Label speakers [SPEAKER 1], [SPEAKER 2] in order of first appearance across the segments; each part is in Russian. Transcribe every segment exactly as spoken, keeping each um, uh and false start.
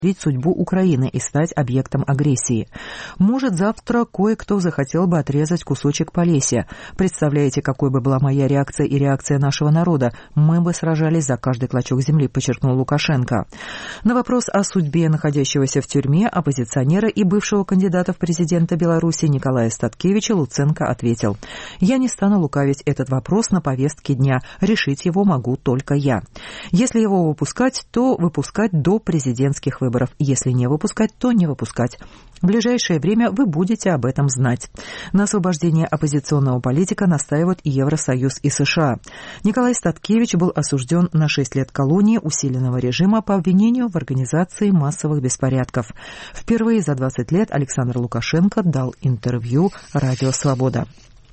[SPEAKER 1] судьбу Украины и стать объектом агрессии. Может, завтра кое-кто захотел бы отрезать кусочек Полесья. Представляете, какой бы была моя реакция и реакция нашего народа? Мы бы сражались за каждый клочок земли, подчеркнул Лукашенко. На вопрос о судьбе находящегося в тюрьме оппозиционера и бывшего кандидата в президенты Беларуси Николая Статкевича Луценко ответил: «Я не стану лукавить, этот вопрос на повестке дня. Решить его могу только я. Если его выпускать, то выпускать до президентских выборов. Если не выпускать, то не выпускать. В ближайшее время вы будете об этом знать». На освобождение оппозиционного политика настаивают и Евросоюз, и США. Николай Статкевич был осужден на шесть лет колонии усиленного режима по обвинению в организации массовых беспорядков. Впервые за двадцать лет Александр Лукашенко дал интервью «Радио Свобода».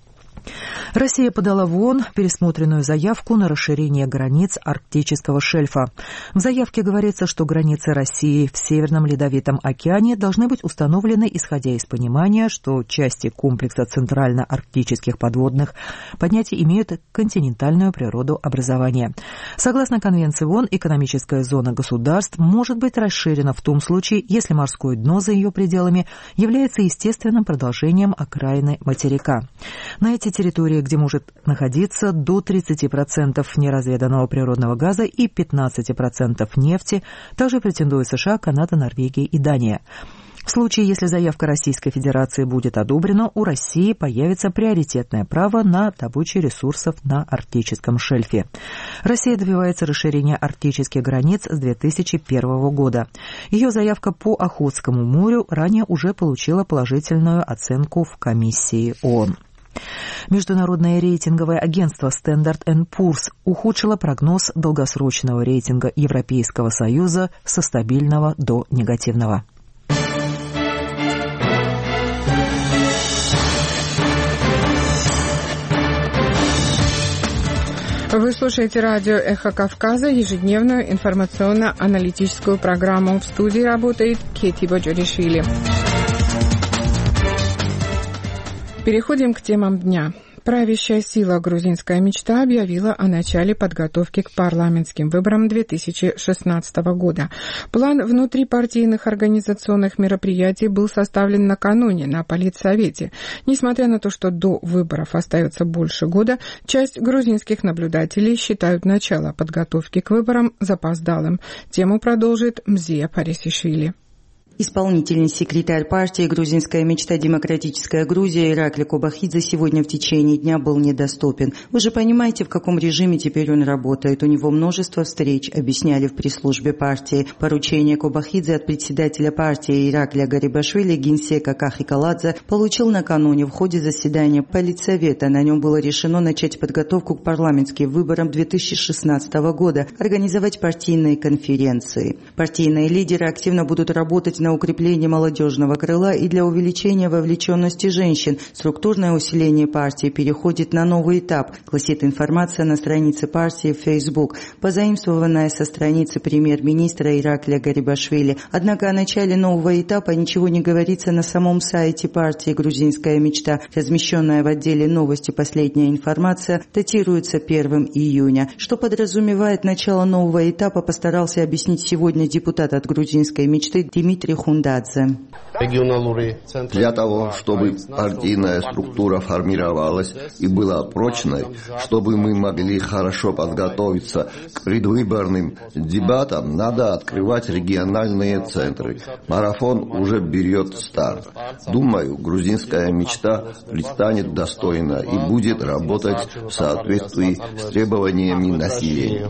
[SPEAKER 1] Россия подала в ООН пересмотренную заявку на расширение границ арктического шельфа. В заявке говорится, что границы России в Северном Ледовитом океане должны быть установлены, исходя из понимания, что части комплекса центрально-арктических подводных понятий имеют континентальную природу образования. Согласно Конвенции ООН, экономическая зона государств может быть расширена в том случае, если морское дно за ее пределами является естественным продолжением окраины материка. На эти территории, где может находиться до тридцати процентов неразведанного природного газа и пятнадцати процентов нефти, также претендуют США, Канада, Норвегия и Дания. В случае, если заявка Российской Федерации будет одобрена, у России появится приоритетное право на добычу ресурсов на арктическом шельфе. Россия добивается расширения арктических границ с две тысячи первого года. Ее заявка по Охотскому морю ранее уже получила положительную оценку в комиссии ООН. Международное рейтинговое агентство Standard энд Poor's ухудшило прогноз долгосрочного рейтинга Европейского Союза со стабильного до негативного.
[SPEAKER 2] Вы слушаете радио «Эхо Кавказа», ежедневную информационно-аналитическую программу. В студии работает Кети Боджоришвили. Переходим к темам дня. Правящая сила «Грузинская мечта» объявила о начале подготовки к парламентским выборам две тысячи шестнадцатого года. План внутрипартийных организационных мероприятий был составлен накануне на Политсовете. Несмотря на то, что до выборов остается больше года, часть грузинских наблюдателей считают начало подготовки к выборам запоздалым. Тему продолжит Мзия Парисишвили.
[SPEAKER 3] Исполнительный секретарь партии «Грузинская мечта. Демократическая Грузия» Иракли Кобахидзе сегодня в течение дня был недоступен. Вы же понимаете, в каком режиме теперь он работает. У него множество встреч, объясняли в пресс-службе партии. Поручение Кобахидзе от председателя партии Иракля Гарибашвили генсека Кахи Каладзе получил накануне в ходе заседания Политсовета. На нем было решено начать подготовку к парламентским выборам две тысячи шестнадцатого года, организовать партийные конференции. Партийные лидеры активно будут работать на на укрепление молодежного крыла и для увеличения вовлеченности женщин. Структурное усиление партии переходит на новый этап, гласит информация на странице партии в Facebook, позаимствованная со страницы премьер-министра Иракля Гарибашвили. Однако о начале нового этапа ничего не говорится на самом сайте партии «Грузинская мечта». Размещенная в отделе «Новости» последняя информация датируется первого июня. Что подразумевает начало нового этапа, постарался объяснить сегодня депутат от «Грузинской мечты» Дмитрий Хундадзе.
[SPEAKER 4] Для того, чтобы партийная структура формировалась и была прочной, чтобы мы могли хорошо подготовиться к предвыборным дебатам, надо открывать региональные центры. Марафон уже берет старт. Думаю, грузинская мечта предстанет достойно и будет работать в соответствии с требованиями населения.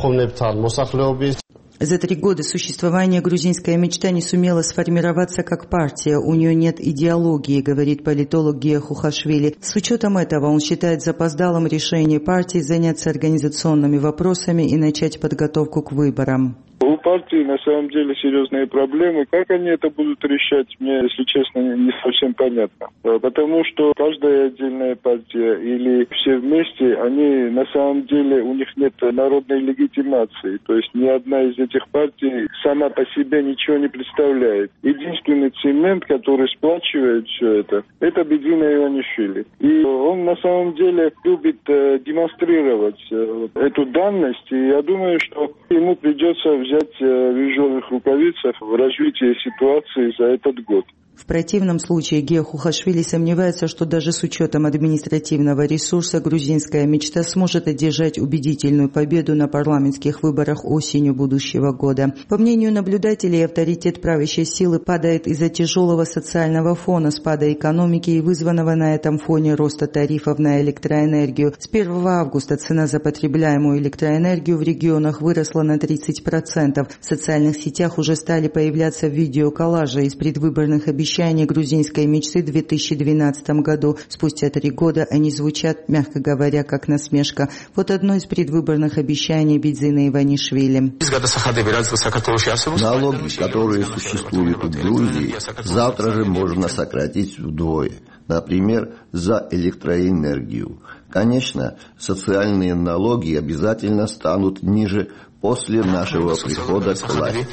[SPEAKER 3] За три года существования «Грузинская мечта» не сумела сформироваться как партия. У нее нет идеологии, говорит политолог Гия Хухашвили. С учетом этого он считает запоздалым решение партии заняться организационными вопросами и начать подготовку к выборам.
[SPEAKER 5] У партии на самом деле серьезные проблемы. Как они это будут решать, мне, если честно, не совсем понятно. Потому что каждая отдельная партия или все вместе, они на самом деле, у них нет народной легитимации. То есть ни одна из этих партий сама по себе ничего не представляет. Единственный цемент, который сплачивает все это, это Бедина Иванишвили. И он на самом деле любит демонстрировать эту данность. И я думаю, что ему придется взять взять ежовых рукавицах в развитии ситуации за этот год.
[SPEAKER 3] В противном случае Гео Хухашвили сомневается, что даже с учетом административного ресурса грузинская мечта сможет одержать убедительную победу на парламентских выборах осенью будущего года. По мнению наблюдателей, авторитет правящей силы падает из-за тяжелого социального фона, спада экономики и вызванного на этом фоне роста тарифов на электроэнергию. С первого августа цена за потребляемую электроэнергию в регионах выросла на тридцать процентов. В социальных сетях уже стали появляться видеоколлажи из предвыборных обещаний грузинской мечты в две тысячи двенадцатом году. Спустя три года они звучат, мягко говоря, как насмешка. Вот одно из предвыборных обещаний Бидзина Иванишвили.
[SPEAKER 4] Налоги, которые существуют в Грузии, завтра же можно сократить вдвое. Например, за электроэнергию. Конечно, социальные налоги обязательно станут ниже после нашего прихода к власти.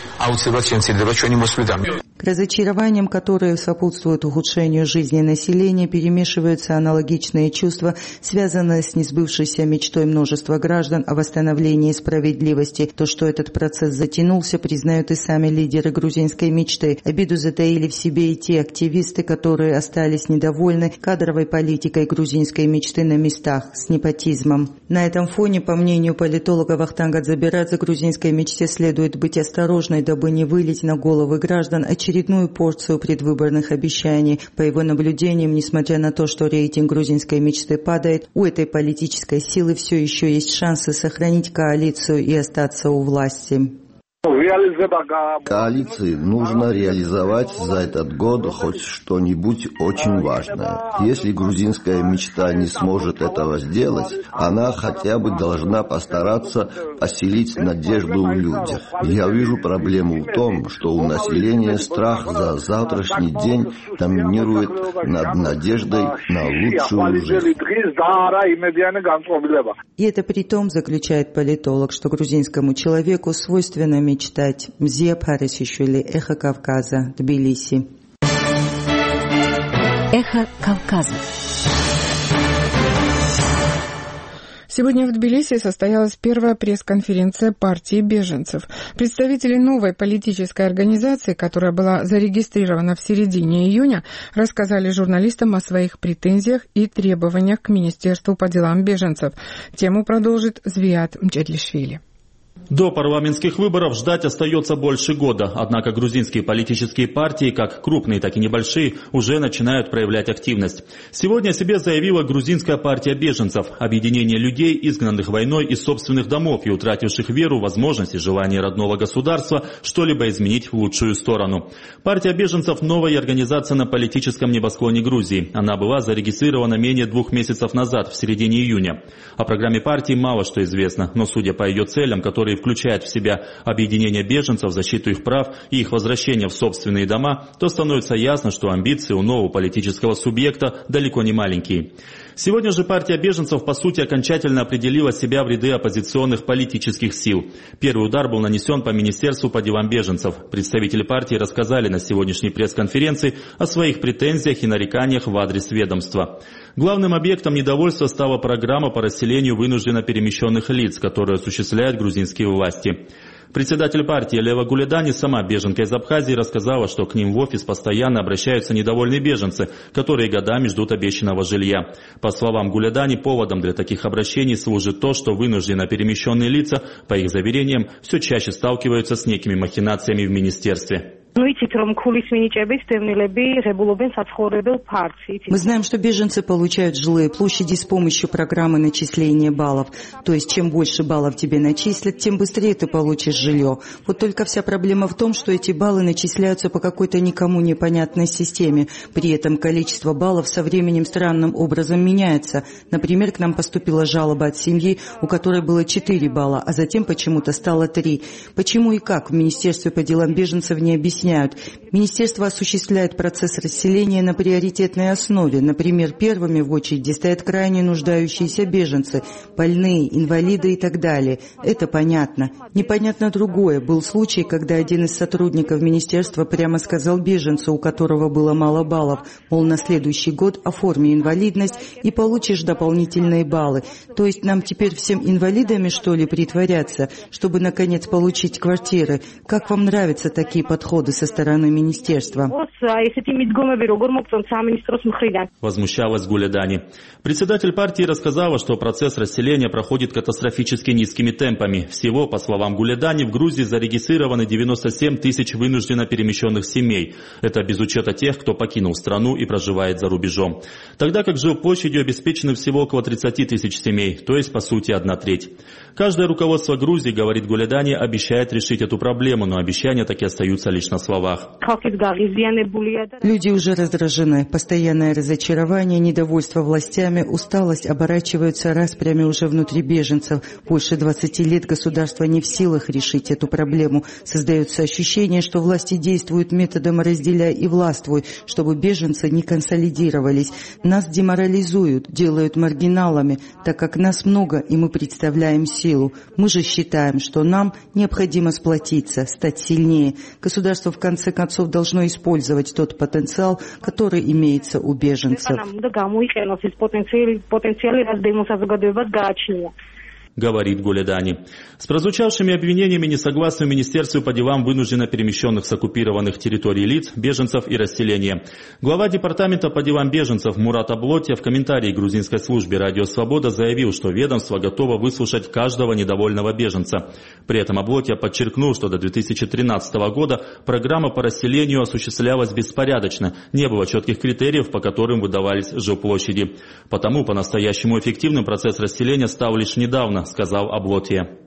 [SPEAKER 3] К разочарованиям, которые сопутствуют ухудшению жизни населения, перемешиваются аналогичные чувства, связанные с несбывшейся мечтой множества граждан о восстановлении справедливости. То, что этот процесс затянулся, признают и сами лидеры грузинской мечты. Обиду затаили в себе и те активисты, которые остались недовольны кадровой политикой грузинской мечты на местах, с непотизмом. На этом фоне, по мнению политолога Вахтанга Дзабирадзе, грузинской мечте следует быть осторожной, дабы не вылить на головы граждан очередную порцию предвыборных обещаний. По его наблюдениям, несмотря на то, что рейтинг грузинской мечты падает, у этой политической силы все еще есть шансы сохранить коалицию и остаться у власти.
[SPEAKER 4] Коалиции нужно реализовать за этот год хоть что-нибудь очень важное. Если грузинская мечта не сможет этого сделать, она хотя бы должна постараться поселить надежду в людях. Я вижу проблему в том, что у населения страх за завтрашний день доминирует над надеждой на лучшую жизнь.
[SPEAKER 3] И это при том, заключает политолог, что грузинскому человеку свойственно мечтать. Мзия Парисишвили, Эхо Кавказа, Тбилиси.
[SPEAKER 6] Эхо Кавказа.
[SPEAKER 2] Сегодня в Тбилиси состоялась первая пресс-конференция партии беженцев. Представители новой политической организации, которая была зарегистрирована в середине июня, рассказали журналистам о своих претензиях и требованиях к Министерству по делам беженцев. Тему продолжит Звиат Мчедлишвили.
[SPEAKER 7] До парламентских выборов ждать остается больше года, однако грузинские политические партии, как крупные, так и небольшие, уже начинают проявлять активность. Сегодня о себе заявила грузинская партия беженцев, объединение людей, изгнанных войной из собственных домов и утративших веру, возможность и желание родного государства что-либо изменить в лучшую сторону. Партия беженцев – новая организация на политическом небосклоне Грузии. Она была зарегистрирована менее двух месяцев назад, в середине июня. О программе партии мало что известно, но судя по ее целям, которые включает в себя объединение беженцев, защиту их прав и их возвращение в собственные дома, то становится ясно, что амбиции у нового политического субъекта далеко не маленькие. Сегодня же партия беженцев, по сути, окончательно определила себя в ряды оппозиционных политических сил. Первый удар был нанесен по Министерству по делам беженцев. Представители партии рассказали на сегодняшней пресс-конференции о своих претензиях и нареканиях в адрес ведомства. Главным объектом недовольства стала программа по расселению вынужденно перемещенных лиц, которую осуществляют грузинские власти. Председатель партии Лева Гуледани, сама беженка из Абхазии, рассказала, что к ним в офис постоянно обращаются недовольные беженцы, которые годами ждут обещанного жилья. По словам Гуледани, поводом для таких обращений служит то, что вынужденно перемещенные лица, по их заверениям, все чаще сталкиваются с некими махинациями в министерстве.
[SPEAKER 3] Мы знаем, что беженцы получают жилые площади с помощью программы начисления баллов. То есть, чем больше баллов тебе начислят, тем быстрее ты получишь жилье. Вот только вся проблема в том, что эти баллы начисляются по какой-то никому непонятной системе. При этом количество баллов со временем странным образом меняется. Например, к нам поступила жалоба от семьи, у которой было четыре балла, а затем почему-то стало три. Почему и как в Министерстве по делам беженцев не объясняют, объясняют. Министерство осуществляет процесс расселения на приоритетной основе. Например, первыми в очереди стоят крайне нуждающиеся беженцы, больные, инвалиды и так далее. Это понятно. Непонятно другое. Был случай, когда один из сотрудников министерства прямо сказал беженцу, у которого было мало баллов, мол, на следующий год оформи инвалидность и получишь дополнительные баллы. То есть нам теперь всем инвалидами, что ли, притворяться, чтобы, наконец, получить квартиры? Как вам нравятся такие подходы со стороны министерства?
[SPEAKER 7] Возмущалась Гулядани. Председатель партии рассказала, что процесс расселения проходит катастрофически низкими темпами. Всего, по словам Гулядани, в Грузии зарегистрированы девяносто семь тысяч вынужденно перемещенных семей. Это без учета тех, кто покинул страну и проживает за рубежом. Тогда как жилплощадью обеспечены всего около тридцати тысяч семей, то есть, по сути, одна треть. Каждое руководство Грузии, говорит Гулядани, обещает решить эту проблему, но обещания так и остаются лишь на словах.
[SPEAKER 3] Люди уже раздражены. Постоянное разочарование, недовольство властями, усталость оборачиваются распрями уже внутри беженцев. Больше двадцати лет государство не в силах решить эту проблему. Создается ощущение, что власти действуют методом «разделяй и властвуй», чтобы беженцы не консолидировались. Нас деморализуют, делают маргиналами, так как нас много и мы представляем силу. Мы же считаем, что нам необходимо сплотиться, стать сильнее. Государство в конце концов должно использовать тот потенциал, который имеется у беженцев.
[SPEAKER 7] Говорит Гулядани. С прозвучавшими обвинениями не согласны в Министерстве по делам вынужденно перемещенных с оккупированных территорий лиц, беженцев и расселения. Глава департамента по делам беженцев Мурат Аблотья в комментарии грузинской службе «Радио Свобода» заявил, что ведомство готово выслушать каждого недовольного беженца. При этом Аблотья подчеркнул, что до две тысячи тринадцатого года программа по расселению осуществлялась беспорядочно, не было четких критериев, по которым выдавались жилплощади. Потому по-настоящему эффективным процесс расселения стал лишь недавно, сказал Аблотья.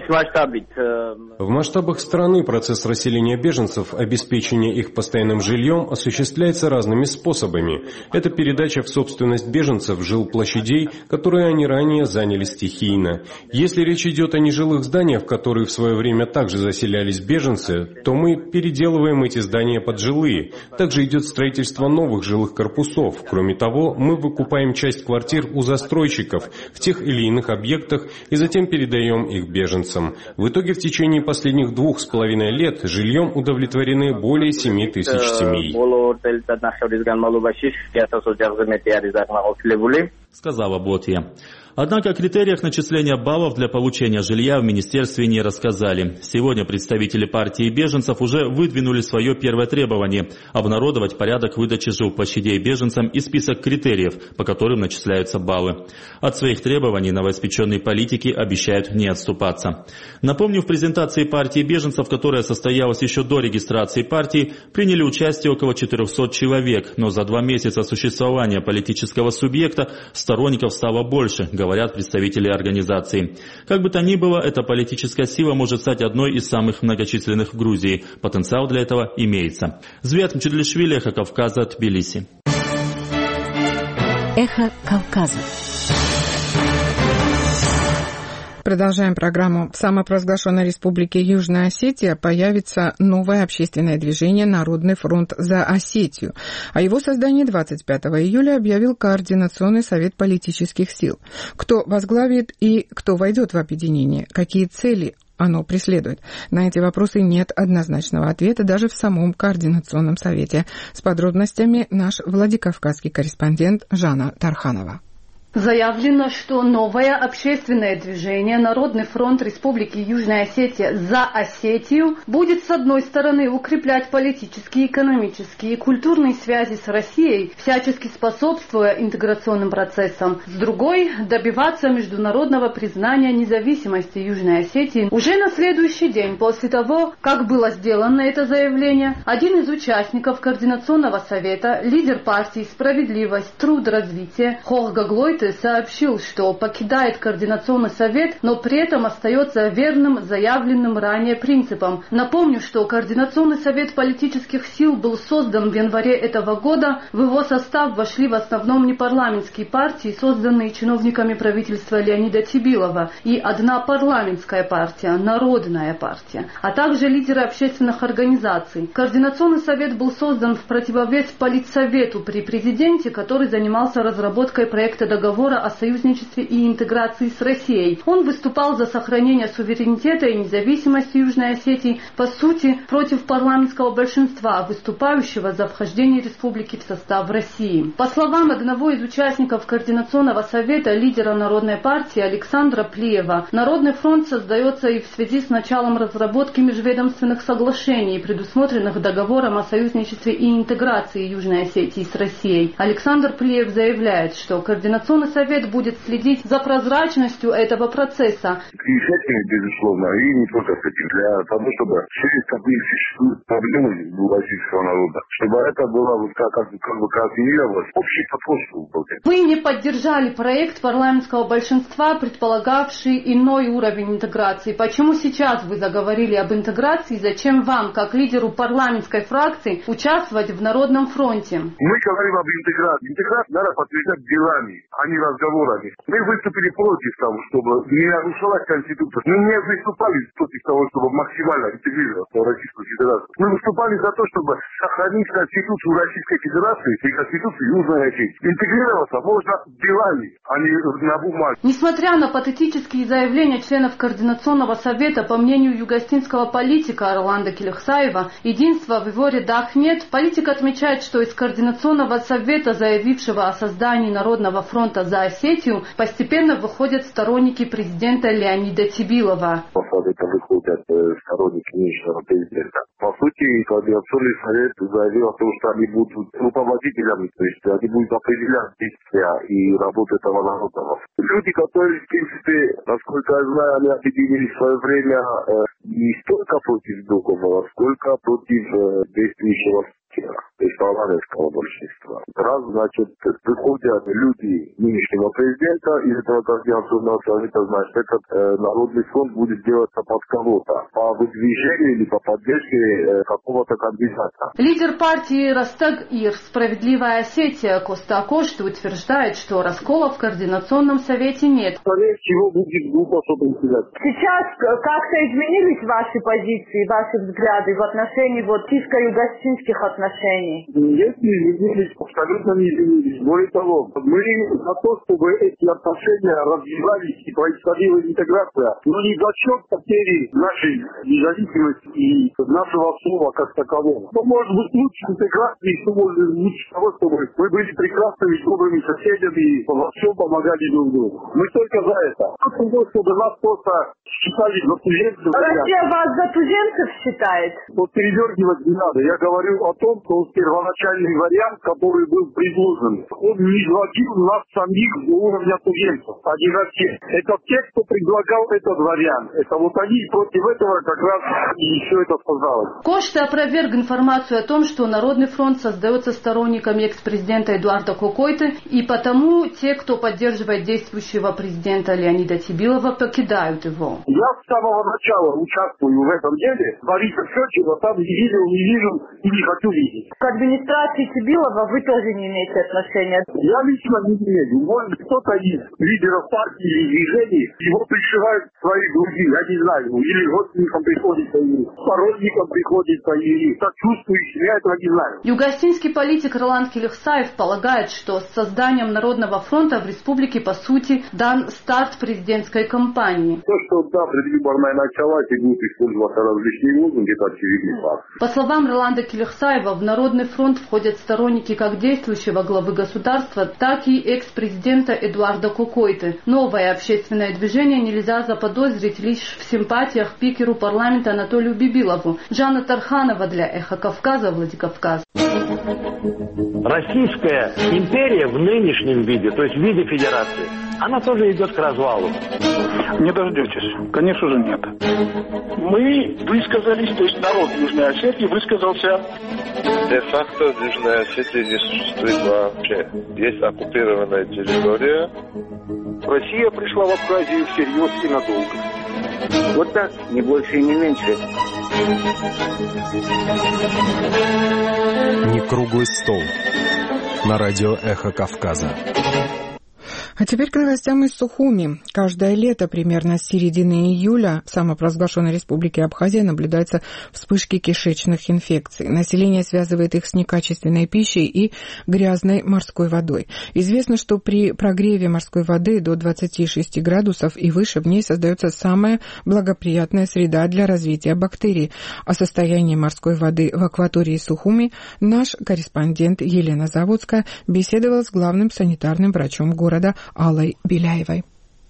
[SPEAKER 6] В масштабах страны процесс расселения беженцев, обеспечение их постоянным жильем осуществляется разными способами. Это передача в собственность беженцев жилплощадей, которые они ранее заняли стихийно. Если речь идет о нежилых зданиях, в которые в свое время также заселялись беженцы, то мы переделываем эти здания под жилые. Также идет строительство новых жилых корпусов. Кроме того, мы выкупаем часть квартир у застройщиков в тех или иных объектах и затем передаем их беженцам. В итоге в течение последних двух с половиной лет жильем удовлетворены более семи тысяч семей.
[SPEAKER 7] Сказала Аблотья. Однако о критериях начисления баллов для получения жилья в министерстве не рассказали. Сегодня представители партии беженцев уже выдвинули свое первое требование – обнародовать порядок выдачи жилплощадей беженцам и список критериев, по которым начисляются баллы. От своих требований новоиспеченные политики обещают не отступаться. Напомню, в презентации партии беженцев, которая состоялась еще до регистрации партии, приняли участие около четырехсот человек, но за два месяца существования политического субъекта сторонников стало больше, говорят представители организации. Как бы то ни было, эта политическая сила может стать одной из самых многочисленных в Грузии. Потенциал для этого имеется. Звят Мчедлишвили, Эхо Кавказа, Тбилиси.
[SPEAKER 8] Эхо Кавказа.
[SPEAKER 2] Продолжаем программу. В самопровозглашенной республике Южная Осетия появится новое общественное движение «Народный фронт за Осетию». О его создании двадцать пятого июля объявил Координационный совет политических сил. Кто возглавит и кто войдет в объединение? Какие цели оно преследует? На эти вопросы нет однозначного ответа даже в самом Координационном совете. С подробностями наш владикавказский корреспондент Жанна Тарханова.
[SPEAKER 9] Заявлено, что новое общественное движение «Народный фронт Республики Южная Осетия за Осетию» будет с одной стороны укреплять политические, экономические и культурные связи с Россией, всячески способствуя интеграционным процессам, с другой – добиваться международного признания независимости Южной Осетии. Уже на следующий день после того, как было сделано это заявление, один из участников Координационного совета, лидер партии «Справедливость, труд, развитие» Хоргаглой Кокойте сообщил, что покидает Координационный совет, но при этом остается верным заявленным ранее принципам. Напомню, что Координационный совет политических сил был создан в январе этого года. В его состав вошли в основном непарламентские партии, созданные чиновниками правительства Леонида Тибилова, и одна парламентская партия, Народная партия, а также лидеры общественных организаций. Координационный совет был создан в противовес Политсовету при президенте, который занимался разработкой проекта договора о союзничестве и интеграции с Россией. Он выступал за сохранение суверенитета и независимости Южной Осетии, по сути, против парламентского большинства, выступающего за вхождение республики в состав России. По словам одного из участников Координационного совета, лидера Народной партии Александра Плиева, Народный фронт создается и в связи с началом разработки межведомственных соглашений, предусмотренных договором о союзничестве и интеграции Южной Осетии с Россией. Александр Плиев заявляет, что Координационный совет будет следить за прозрачностью этого процесса.
[SPEAKER 8] И с этим, безусловно, и не только с этим, для того, чтобы через такие существуют проблемы у российского народа, чтобы это было как, как, как бы координировалось, общий подход.
[SPEAKER 9] Вы не поддержали проект парламентского большинства, предполагавший иной уровень интеграции. Почему сейчас вы заговорили об интеграции? Зачем вам, как лидеру парламентской фракции, участвовать в Народном фронте?
[SPEAKER 8] Мы говорим об интеграции. Интеграцию надо подтверждать делами, а не разговорами. Мы выступили против того, чтобы не нарушалась Конституция. Мы не выступали против того, чтобы максимально интегрироваться в Российскую Федерацию. Мы выступали за то, чтобы сохранить Конституцию Российской Федерации и Конституцию Южной Осетии. Интегрироваться можно делами, а не на бумаге.
[SPEAKER 9] Несмотря на патетические заявления членов Координационного совета, по мнению югостинского политика Роланда Келехсаева, единства в его рядах нет. Политик отмечает, что из Координационного совета, заявившего о создании Народного фронта за Осетию, постепенно выходят сторонники президента Леонида Тибилова.
[SPEAKER 8] По совета выходят сторонники нынешнего президента. По сути, Координационный совет заявил о том, что они будут руководителями, то есть они будут определять действия и работу этого народа. Люди, которые, в принципе, насколько я знаю, они объединились в свое время э, не столько против Духова, сколько против э, действующего то есть парламентского большинства. Раз, значит, выходят люди нынешнего президента из этого Координационного совета, значит, этот э, Народный фронт будет делаться под кого-то, по выдвижению или по поддержке э, какого-то кандидата.
[SPEAKER 9] Лидер партии Ростег-Ир «Справедливая Осетия» Коста Акошты утверждает, что раскола в Координационном совете нет.
[SPEAKER 8] Скорее всего, будет группа собственников.
[SPEAKER 10] Сейчас как-то изменились ваши позиции, ваши взгляды в отношении вот чисто-югостинских отношений?
[SPEAKER 8] Нет, не изменились, абсолютно не изменились. Более того, мы за то, чтобы эти отношения развивались и происходила интеграция, но не за счет потери нашей независимости и нашего слова как такового. Что может быть лучше интеграции, что может быть лучше того, чтобы мы были прекрасными, добрыми соседями и во всем помогали друг другу. Мы только за это. Чтобы нас просто считали за туземцев.
[SPEAKER 10] Россия вас за туземцев считает?
[SPEAKER 8] Вот передергивать не надо. Я говорю о том, что первоначальный вариант, который был предложен, он не изводил нас самих до уровня туземцев, а не России. Это те, кто предлагал этот вариант. Это вот они против этого как раз и все это создалось.
[SPEAKER 9] Кошта опроверг информацию о том, что Народный фронт создается сторонниками экс-президента Эдуарда Кокойте, и потому те, кто поддерживает действующего президента Леонида Тибилова, покидают его.
[SPEAKER 8] Я с самого начала участвую в этом деле. Бориса Федоровича там не видел, не вижу и не хочу видеть.
[SPEAKER 10] К администрации Тибилова вы тоже не имеете отношения?
[SPEAKER 8] Я лично не имею. Может, кто-то из лидеров партии или движений его пришивают к своей груди, я не знаю. Или родственникам приходится, или сторонникам приходится, или сочувствующим, я этого не знаю.
[SPEAKER 9] Югостинский политик Роланд Келехсаев полагает, что с созданием Народного фронта в республике, по сути, дан старт президентской кампании.
[SPEAKER 8] То, что да, предвыборная началась и будут использоваться различные лозунги, это очевидный факт.
[SPEAKER 9] По словам Роланда Келехсаева, в Народный фронт входят сторонники как действующего главы государства, так и экс-президента Эдуарда Кокойте. Новое общественное движение нельзя заподозрить лишь в симпатиях спикеру парламента Анатолию Бибилову. Жанна Тарханова для Эхо Кавказа, Владикавказ.
[SPEAKER 11] Российская империя в нынешнем виде, то есть в виде федерации, она тоже идет к развалу.
[SPEAKER 12] Не дождетесь. Конечно же, нет. Мы высказались, то есть народ Южной Осетии высказался.
[SPEAKER 13] Де-факто в Южной Осетии не существует вообще. Есть оккупированная территория.
[SPEAKER 12] Россия пришла в Абхазию всерьез и надолго.
[SPEAKER 14] Вот так, не больше и не меньше.
[SPEAKER 15] Не круглый стол. На радио «Эхо Кавказа».
[SPEAKER 2] А теперь к новостям из Сухуми. Каждое лето, примерно с середины июля, в самопровозглашенной республике Абхазия наблюдаются вспышки кишечных инфекций. Население связывает их с некачественной пищей и грязной морской водой. Известно, что при прогреве морской воды до двадцати шести градусов и выше в ней создается самая благоприятная среда для развития бактерий. О состоянии морской воды в акватории Сухуми наш корреспондент Елена Заводская беседовала с главным санитарным врачом города Аллой Беляевой.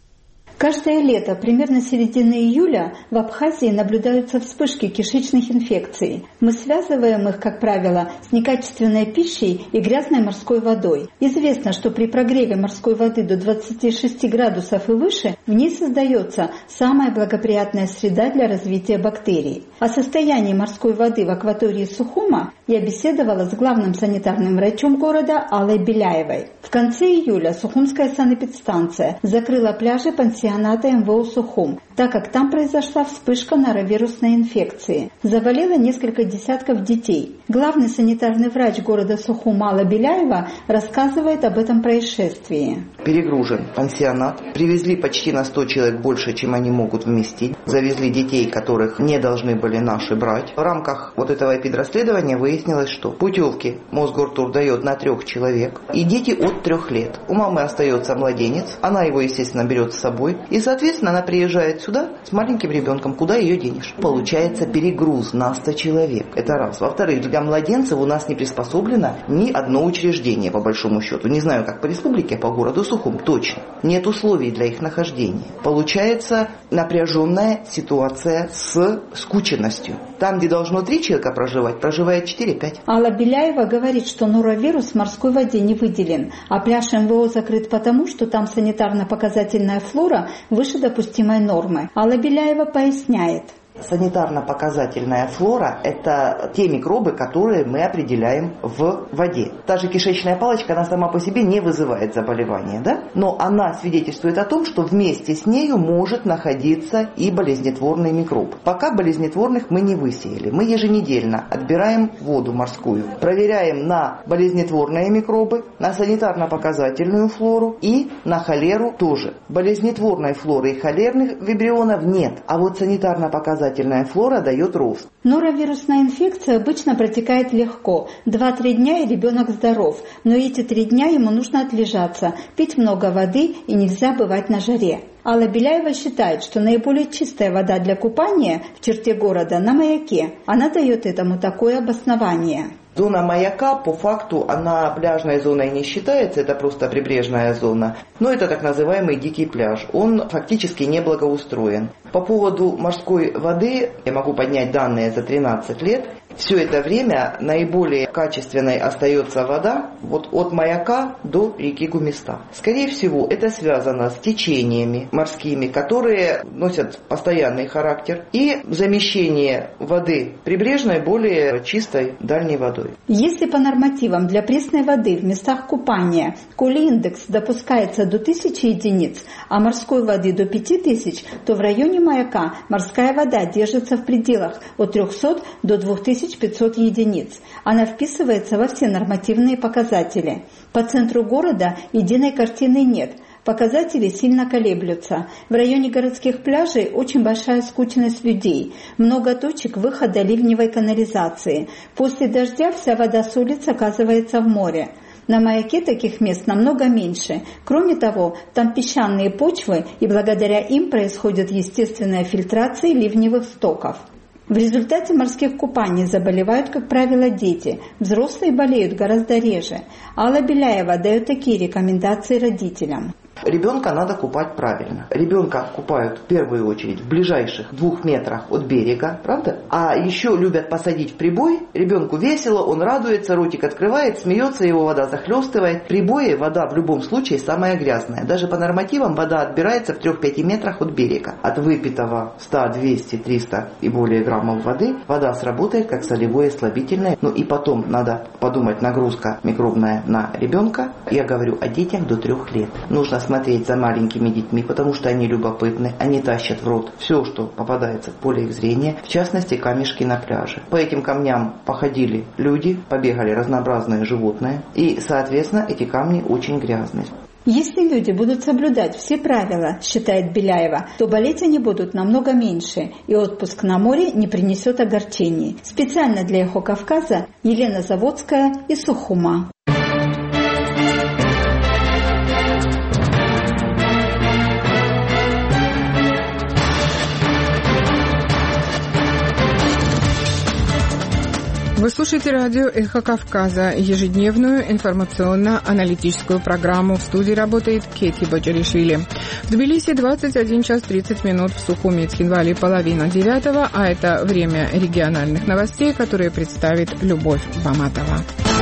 [SPEAKER 16] Каждое лето, примерно с середины июля, в Абхазии наблюдаются вспышки кишечных инфекций. Мы связываем их, как правило, с некачественной пищей и грязной морской водой. Известно, что при прогреве морской воды до двадцати шести градусов и выше в ней создается самая благоприятная среда для развития бактерий. О состоянии морской воды в акватории Сухума я беседовала с главным санитарным врачом города Аллой Беляевой. В конце июля Сухумская санэпидстанция закрыла пляжи пансионата эм вэ о Сухум, так как там произошла вспышка норовирусной инфекции. Заболело несколько десятков детей. Главный санитарный врач города Сухум Алла Беляева рассказывает об этом происшествии.
[SPEAKER 17] Перегружен пансионат. Привезли почти на сто человек больше, чем они могут вместить. Завезли детей, которых не должны были наши брать. В рамках вот этого эпидрасследования выяснилось, что путевки Мосгортур дает на трех человек. И дети от трех лет. У мамы остается младенец. Она его, естественно, берет с собой. И, соответственно, она приезжает сюда с маленьким ребенком. Куда ее денешь? Получается перегруз на сто человек. Это раз. Во-вторых, для младенцев у нас не приспособлено ни одно учреждение, по большому счету. Не знаю, как по республике, а по городу Сухум точно. Нет условий для их нахождения. Получается напряженная ситуация с скученностью. Там, где должно три человека проживать, проживает четыре-пять.
[SPEAKER 16] Алла Беляева говорит, что норовирус в морской воде не выделен, а пляж эм вэ о закрыт потому, что там санитарно-показательная флора выше допустимой нормы. Алла Беляева поясняет.
[SPEAKER 17] Санитарно-показательная флора – это те микробы, которые мы определяем в воде. Та же кишечная палочка, она сама по себе не вызывает заболевания, да? Но она свидетельствует о том, что вместе с нею может находиться и болезнетворный микроб. Пока болезнетворных мы не высеяли. Мы еженедельно отбираем воду морскую, проверяем на болезнетворные микробы, на санитарно-показательную флору и на холеру тоже. Болезнетворной флоры и холерных вибрионов нет, а вот санитарно-показательная флора дает рост.
[SPEAKER 16] Норовирусная инфекция обычно протекает легко. два-три дня и ребенок здоров. Но эти три дня ему нужно отлежаться, пить много воды и нельзя бывать на жаре. Алла Беляева считает, что наиболее чистая вода для купания в черте города на Маяке. Она дает этому такое обоснование.
[SPEAKER 17] Зона Маяка, по факту, она пляжной зоной не считается, это просто прибрежная зона. Но это так называемый дикий пляж. Он фактически не благоустроен. По поводу морской воды, я могу поднять данные за тринадцать лет. Все это время наиболее качественной остается вода вот от Маяка до реки Гумиста. Скорее всего, это связано с течениями морскими, которые носят постоянный характер, и замещение воды прибрежной более чистой дальней водой.
[SPEAKER 16] Если по нормативам для пресной воды в местах купания коли-индекс допускается до тысячи единиц, а морской воды до пяти тысяч, то в районе Маяка морская вода держится в пределах от трехсот до двух тысяч пятисот единиц. Она вписывается во все нормативные показатели. По центру города единой картины нет. Показатели сильно колеблются. В районе городских пляжей очень большая скученность людей. Много точек выхода ливневой канализации. После дождя вся вода с улиц оказывается в море. На Маяке таких мест намного меньше. Кроме того, там песчаные почвы, и благодаря им происходит естественная фильтрация ливневых стоков. В результате морских купаний заболевают, как правило, дети. Взрослые болеют гораздо реже. Алла Беляева дает такие рекомендации родителям.
[SPEAKER 17] Ребенка надо купать правильно. Ребенка купают в первую очередь в ближайших двух метрах от берега, правда? А еще любят посадить в прибой. Ребенку весело, он радуется, ротик открывает, смеется, его вода захлестывает. В прибое вода в любом случае самая грязная. Даже по нормативам вода отбирается в трех-пяти метрах от берега. От выпитого сто, двести, триста и более граммов воды вода сработает как солевое слабительное. Ну и потом надо подумать, нагрузка микробная на ребенка. Я говорю о детях до трех лет. Нужно смотреть за маленькими детьми, потому что они любопытны, они тащат в рот все, что попадается в поле их зрения, в частности камешки на пляже. По этим камням походили люди, побегали разнообразные животные, и, соответственно, эти камни очень грязные.
[SPEAKER 16] Если люди будут соблюдать все правила, считает Беляева, то болеть они будут намного меньше, и отпуск на море не принесет огорчений. Специально для «Эхо Кавказа» Елена Заводская из Сухума.
[SPEAKER 2] Вы слушаете радио «Эхо Кавказа», ежедневную информационно-аналитическую программу. В студии работает Кети Бочаришвили. В Тбилиси двадцать один час тридцать минут, в Сухуми и Цхинвале половина девятого, а это время региональных новостей, которые представит Любовь Баматова.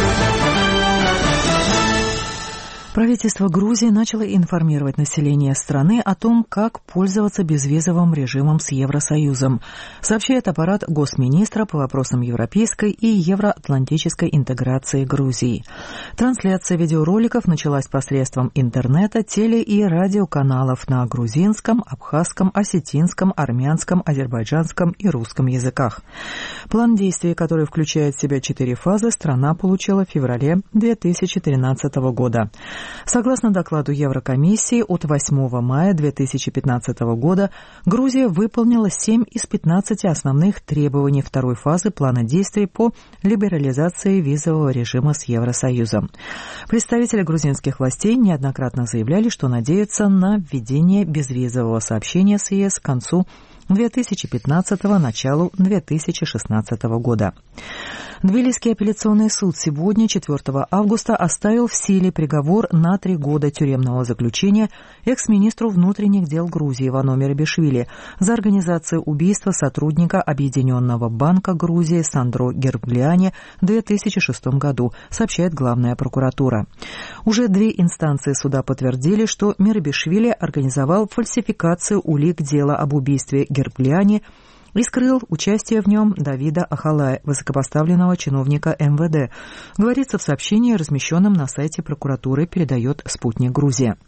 [SPEAKER 1] Правительство Грузии начало информировать население страны о том, как пользоваться безвизовым режимом с Евросоюзом, сообщает аппарат госминистра по вопросам европейской и евроатлантической интеграции Грузии. Трансляция видеороликов началась посредством интернета, теле- и радиоканалов на грузинском, абхазском, осетинском, армянском, азербайджанском и русском языках. План действий, который включает в себя четыре фазы, страна получила в феврале две тысячи тринадцатого года. Согласно докладу Еврокомиссии, от восьмого мая две тысячи пятнадцатого года Грузия выполнила семь из пятнадцати основных требований второй фазы плана действий по либерализации визового режима с Евросоюзом. Представители грузинских властей неоднократно заявляли, что надеются на введение безвизового сообщения с ЕС к концу две тысячи пятнадцатого – началу две тысячи шестнадцатого года. Тбилисский апелляционный суд сегодня, четвёртого августа, оставил в силе приговор на три года тюремного заключения экс-министру внутренних дел Грузии Ивану Мерабишвили за организацию убийства сотрудника Объединенного банка Грузии Сандро Герглиани в две тысячи шестом году, сообщает главная прокуратура. Уже две инстанции суда подтвердили, что Мерабишвили организовал фальсификацию улик дела об убийстве Герглиани и скрыл участие в нем Давида Ахалая, высокопоставленного чиновника эм вэ дэ. Говорится в сообщении, размещенном на сайте прокуратуры, передает «Спутник Грузия».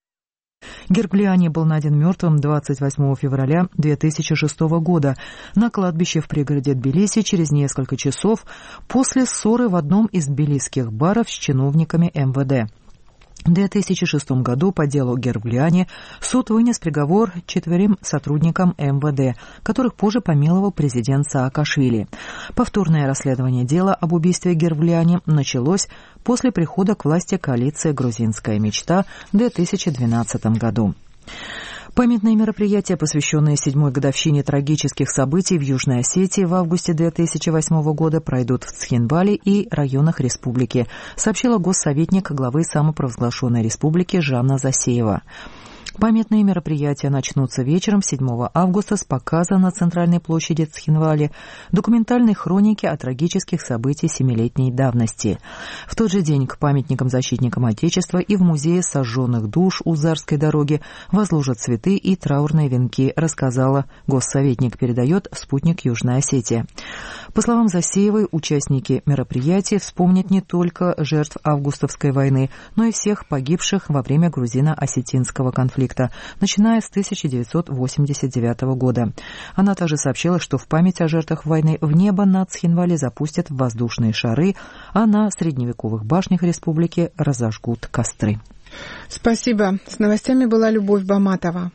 [SPEAKER 1] Герглиани был найден мертвым двадцать восьмого февраля две тысячи шестого года на кладбище в пригороде Тбилиси через несколько часов после ссоры в одном из тбилисских баров с чиновниками эм вэ дэ. В две тысячи шестом году по делу Герглиани суд вынес приговор четверым сотрудникам эм вэ дэ, которых позже помиловал президент Саакашвили. Повторное расследование дела об убийстве Герглиани началось после прихода к власти коалиции «Грузинская мечта» в две тысячи двенадцатом году. Памятные мероприятия, посвященные седьмой годовщине трагических событий в Южной Осетии в августе две тысячи восьмого года, пройдут в Цхинвале и районах республики, сообщила госсоветник главы самопровозглашенной республики Жанна Засеева. Памятные мероприятия начнутся вечером седьмого августа с показа на центральной площади Цхинвале документальной хроники о трагических событиях семилетней давности. В тот же день к памятникам защитникам Отечества и в музее сожженных душ у Зарской дороги возложат цветы и траурные венки, рассказала госсоветник, передает «Спутник Южной Осетии». По словам Засеевой, участники мероприятий вспомнят не только жертв августовской войны, но и всех погибших во время грузино-осетинского конфликта, начиная с тысяча девятьсот восемьдесят девятого года. Она также сообщила, что в память о жертвах войны в небо над Цхинвале запустят воздушные шары, а на средневековых башнях республики разожгут костры.
[SPEAKER 2] Спасибо. С новостями была Любовь Баматова.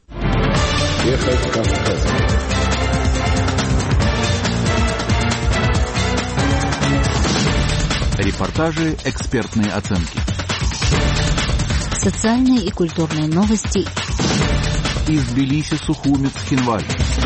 [SPEAKER 15] Эхо Кавказа.
[SPEAKER 18] Репортажи, экспертные оценки.
[SPEAKER 19] Социальные и культурные новости.
[SPEAKER 18] Из Тбилиси, Сухуми, Цхинвале.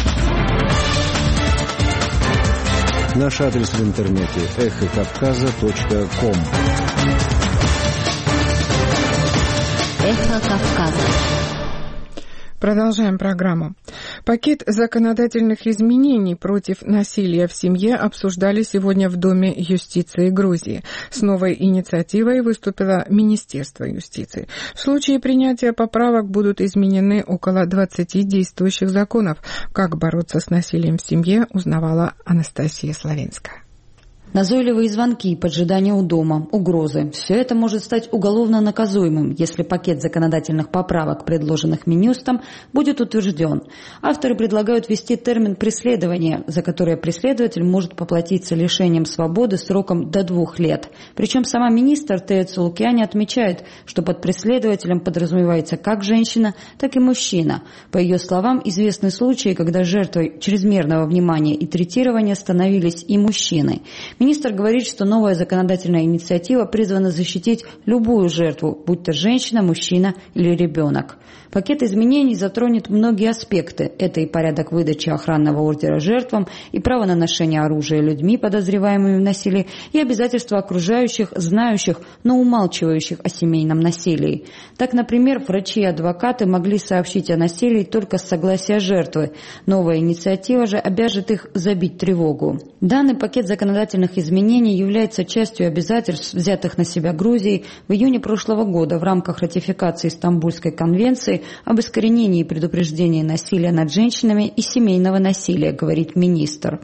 [SPEAKER 15] Наш адрес в интернете эхо кавказа точка ком.
[SPEAKER 19] Эхо Кавказа.
[SPEAKER 2] Продолжаем программу. Пакет законодательных изменений против насилия в семье обсуждали сегодня в Доме юстиции Грузии. С новой инициативой выступило Министерство юстиции. В случае принятия поправок будут изменены около двадцати действующих законов. Как бороться с насилием в семье, узнавала Анастасия Славинская.
[SPEAKER 20] Назойливые звонки, поджидание у дома, угрозы – все это может стать уголовно наказуемым, если пакет законодательных поправок, предложенных Минюстом, будет утвержден. Авторы предлагают ввести термин «преследование», за которое преследователь может поплатиться лишением свободы сроком до двух лет. Причем сама министр Тея Цулукяни отмечает, что под преследователем подразумевается как женщина, так и мужчина. По ее словам, известны случаи, когда жертвой чрезмерного внимания и третирования становились и мужчины. Министр говорит, что новая законодательная инициатива призвана защитить любую жертву, будь то женщина, мужчина или ребенок. Пакет изменений затронет многие аспекты. Это и порядок выдачи охранного ордера жертвам, и право на ношение оружия людьми, подозреваемыми в насилии, и обязательства окружающих, знающих, но умалчивающих о семейном насилии. Так, например, врачи и адвокаты могли сообщить о насилии только с согласия жертвы. Новая инициатива же обяжет их забить тревогу. Данный пакет законодательных изменений является частью обязательств, взятых на себя Грузией в июне прошлого года в рамках ратификации Стамбульской конвенции об искоренении и предупреждении насилия над женщинами и семейного насилия, говорит министр.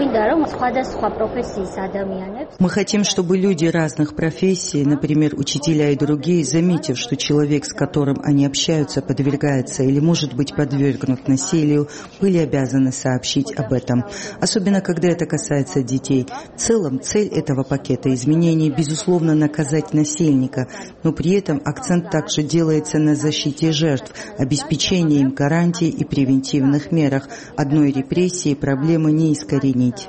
[SPEAKER 3] Мы хотим, чтобы люди разных профессий, например, учителя и другие, заметив, что человек, с которым они общаются, подвергается или может быть подвергнут насилию, были обязаны сообщить об этом. Особенно, когда это касается детей. В целом, цель этого пакета изменений, безусловно, наказать насильника, но при этом акцент также делается на защите жертв, обеспечении им гарантий и превентивных мерах. Одной репрессией проблемы не искоренить.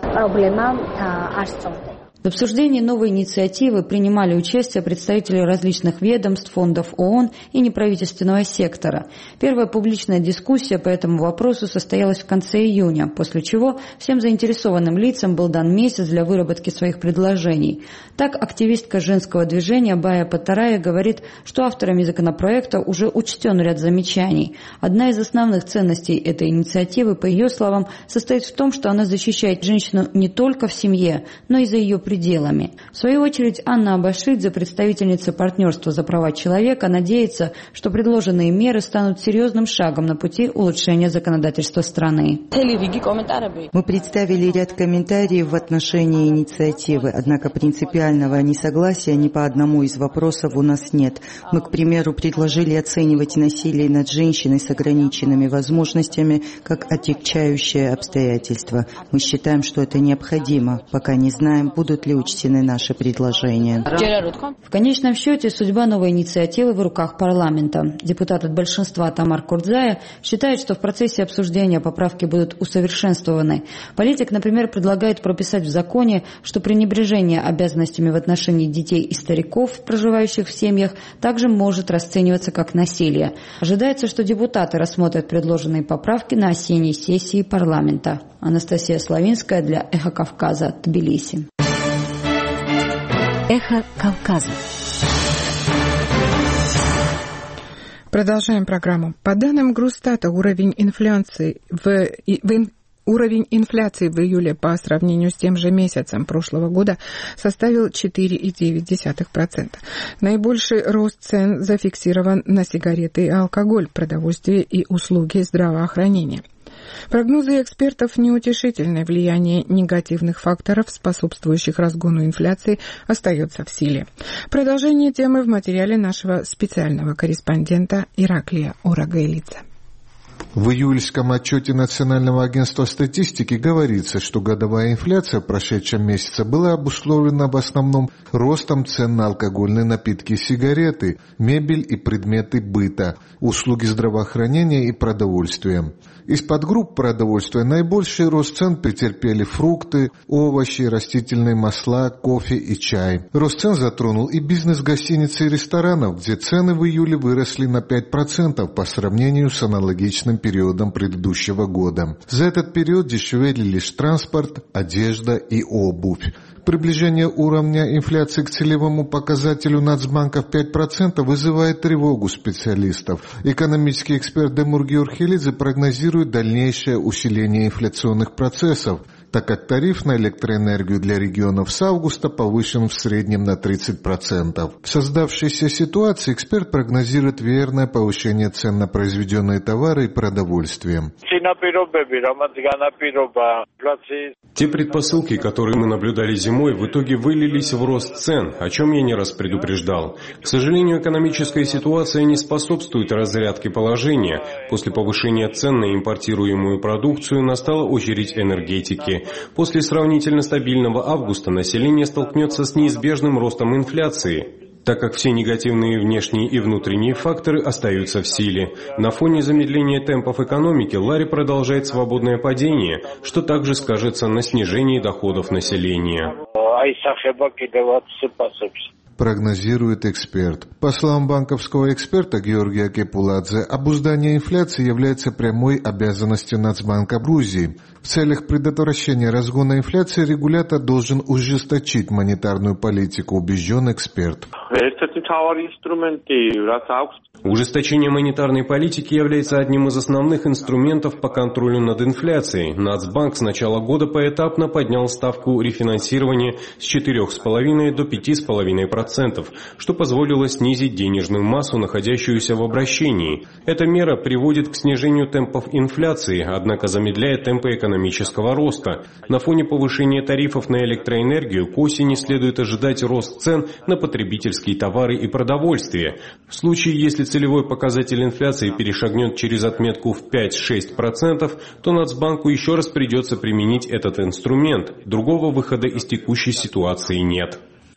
[SPEAKER 20] В обсуждении новой инициативы принимали участие представители различных ведомств, фондов ООН и неправительственного сектора. Первая публичная дискуссия по этому вопросу состоялась в конце июня, после чего всем заинтересованным лицам был дан месяц для выработки своих предложений. Так, активистка женского движения Бая Патарая говорит, что авторами законопроекта уже учтен ряд замечаний. Одна из основных ценностей этой инициативы, по ее словам, состоит в том, что она защищает женщину не только в семье, но и за ее пределами. пределами. В свою очередь, Анна Абашидзе, представительница партнерства за права человека, надеется, что предложенные меры станут серьезным шагом на пути улучшения законодательства страны.
[SPEAKER 3] Мы представили ряд комментариев в отношении инициативы, однако принципиального несогласия ни по одному из вопросов у нас нет. Мы, к примеру, предложили оценивать насилие над женщиной с ограниченными возможностями как отягчающее обстоятельство. Мы считаем, что это необходимо, пока не знаем, будут ли учтены наши предложения.
[SPEAKER 20] В конечном счете, судьба новой инициативы в руках парламента. Депутат от большинства Тамар Курдзая считает, что в процессе обсуждения поправки будут усовершенствованы. Политик, например, предлагает прописать в законе, что пренебрежение обязанностями в отношении детей и стариков, проживающих в семьях, также может расцениваться как насилие. Ожидается, что депутаты рассмотрят предложенные поправки на осенней сессии парламента. Анастасия Славинская для Эхо Кавказа, Тбилиси.
[SPEAKER 19] Эхо Кавказа.
[SPEAKER 2] Продолжаем программу. По данным Грустата, уровень инфляции в, в Уровень инфляции в июле по сравнению с тем же месяцем прошлого года составил четыре целых девять десятых процента. Наибольший рост цен зафиксирован на сигареты и алкоголь, продовольствие и услуги здравоохранения. Прогнозы экспертов неутешительны. Влияние негативных факторов, способствующих разгону инфляции, остается в силе. Продолжение темы в материале нашего специального корреспондента Ираклия Орагайлица.
[SPEAKER 21] В июльском отчете Национального агентства статистики говорится, что годовая инфляция в прошедшем месяце была обусловлена в основном ростом цен на алкогольные напитки и сигареты, мебель и предметы быта, услуги здравоохранения и продовольствия. Из подгрупп продовольствия наибольший рост цен претерпели фрукты, овощи, растительные масла, кофе и чай. Рост цен затронул и бизнес гостиниц и ресторанов, где цены в июле выросли на пять процентов по сравнению с аналогичным периодом предыдущего года. За этот период дешевели лишь транспорт, одежда и обувь. Приближение уровня инфляции к целевому показателю Нацбанка в пять процентов вызывает тревогу специалистов. Экономический эксперт Демур Георгиелидзе прогнозирует дальнейшее усиление инфляционных процессов, так как тариф на электроэнергию для регионов с августа повышен в среднем на тридцать процентов. В создавшейся ситуации эксперт прогнозирует верное повышение цен на произведенные товары и продовольствие.
[SPEAKER 6] Те предпосылки, которые мы наблюдали зимой, в итоге вылились в рост цен, о чем я не раз предупреждал. К сожалению, экономическая ситуация не способствует разрядке положения. После повышения цен на импортируемую продукцию настала очередь энергетики. После сравнительно стабильного августа население столкнется с неизбежным ростом инфляции, так как все негативные внешние и внутренние факторы остаются в силе. На фоне замедления темпов экономики лари продолжает свободное падение, что также скажется на снижении доходов населения.
[SPEAKER 21] Прогнозирует эксперт. По словам банковского эксперта Георгия Кепуладзе, обуздание инфляции является прямой обязанностью Нацбанка Грузии. В целях предотвращения разгона инфляции регулятор должен ужесточить монетарную политику, убежден эксперт.
[SPEAKER 6] Ужесточение монетарной политики является одним из основных инструментов по контролю над инфляцией. Нацбанк с начала года поэтапно поднял ставку рефинансирования с четырёх целых пяти десятых до пяти целых пяти десятых процента, что позволило снизить денежную массу, находящуюся в обращении. Эта мера приводит к снижению темпов инфляции, однако замедляет темпы экономического роста. На фоне повышения тарифов на электроэнергию к осени следует ожидать рост цен на потребительские товары и продовольствие. В случае, если целевой показатель инфляции перешагнет через отметку в пять-шесть процентов, то Нацбанку еще раз придется применить этот инструмент. Другого выхода из текущей ситуации нет.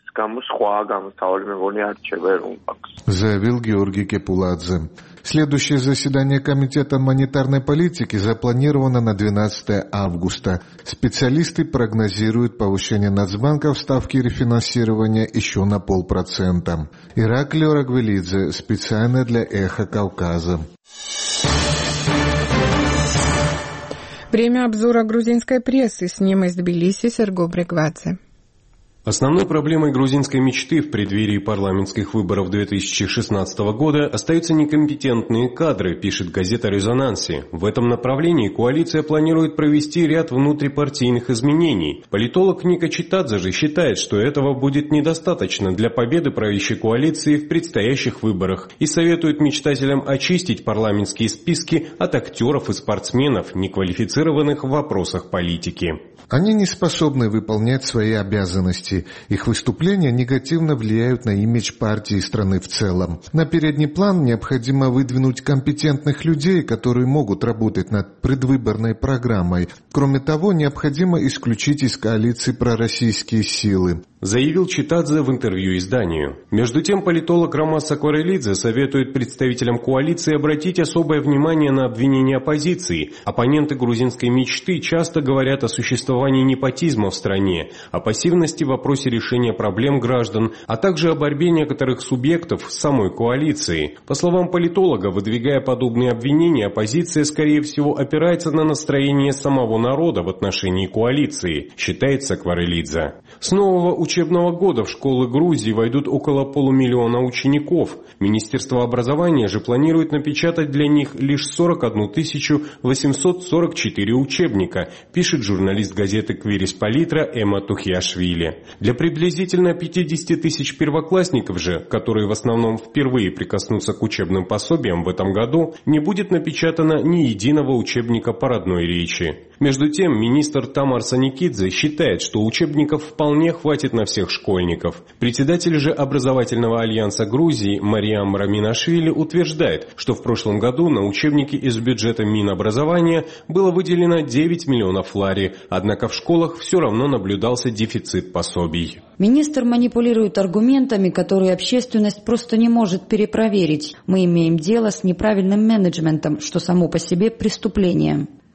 [SPEAKER 21] Заявил Георгий Кепуладзе. Следующее заседание Комитета монетарной политики запланировано на двенадцатое августа. Специалисты прогнозируют повышение Нацбанка в ставке рефинансирования еще на полпроцента. Ираклий Орагвелидзе, специально для «Эхо Кавказа».
[SPEAKER 2] Время обзора грузинской прессы. С ним из Тбилиси Серго Брегвадзе.
[SPEAKER 6] Основной проблемой грузинской мечты в преддверии парламентских выборов две тысячи шестнадцатого года остаются некомпетентные кадры, пишет газета «Резонанси». В этом направлении коалиция планирует провести ряд внутрипартийных изменений. Политолог Ника Читадзе же считает, что этого будет недостаточно для победы правящей коалиции в предстоящих выборах и советует мечтателям очистить парламентские списки от актеров и спортсменов, неквалифицированных в вопросах политики.
[SPEAKER 21] Они не способны выполнять свои обязанности. Их выступления негативно влияют на имидж партии и страны в целом. На передний план необходимо выдвинуть компетентных людей, которые могут работать над предвыборной программой. Кроме того, необходимо исключить из коалиции пророссийские силы,
[SPEAKER 6] заявил Читадзе в интервью изданию. Между тем, политолог Ромас Сакварелидзе советует представителям коалиции обратить особое внимание на обвинения оппозиции. Оппоненты грузинской мечты часто говорят о существовании непотизма в стране, о пассивности в вопросе решения проблем граждан, а также о борьбе некоторых субъектов с самой коалицией. По словам политолога, выдвигая подобные обвинения, оппозиция, скорее всего, опирается на настроение самого народа в отношении коалиции, считает Сакварелидзе. С нового учебного года в школы Грузии войдут около полумиллиона учеников. Министерство образования же планирует напечатать для них лишь сорок одну тысячу восемьсот сорок четыре учебника, пишет журналист газеты «Квирис Политра» Эмма Тухиашвили. Для приблизительно пятидесяти тысяч первоклассников же, которые в основном впервые прикоснутся к учебным пособиям в этом году, не будет напечатано ни единого учебника по родной речи. Между тем, министр Тамар Саникидзе считает, что учебников вполне хватит на всех школьников. Председатель же образовательного альянса Грузии Мариам Раминашвили утверждает, что в прошлом году на учебники из бюджета Минобразования было выделено девять миллионов лари, однако в школах все равно наблюдался дефицит пособий.
[SPEAKER 20] Министр манипулирует аргументами, которые общественность просто не может перепроверить. Мы имеем дело с неправильным менеджментом, что само по себе преступление.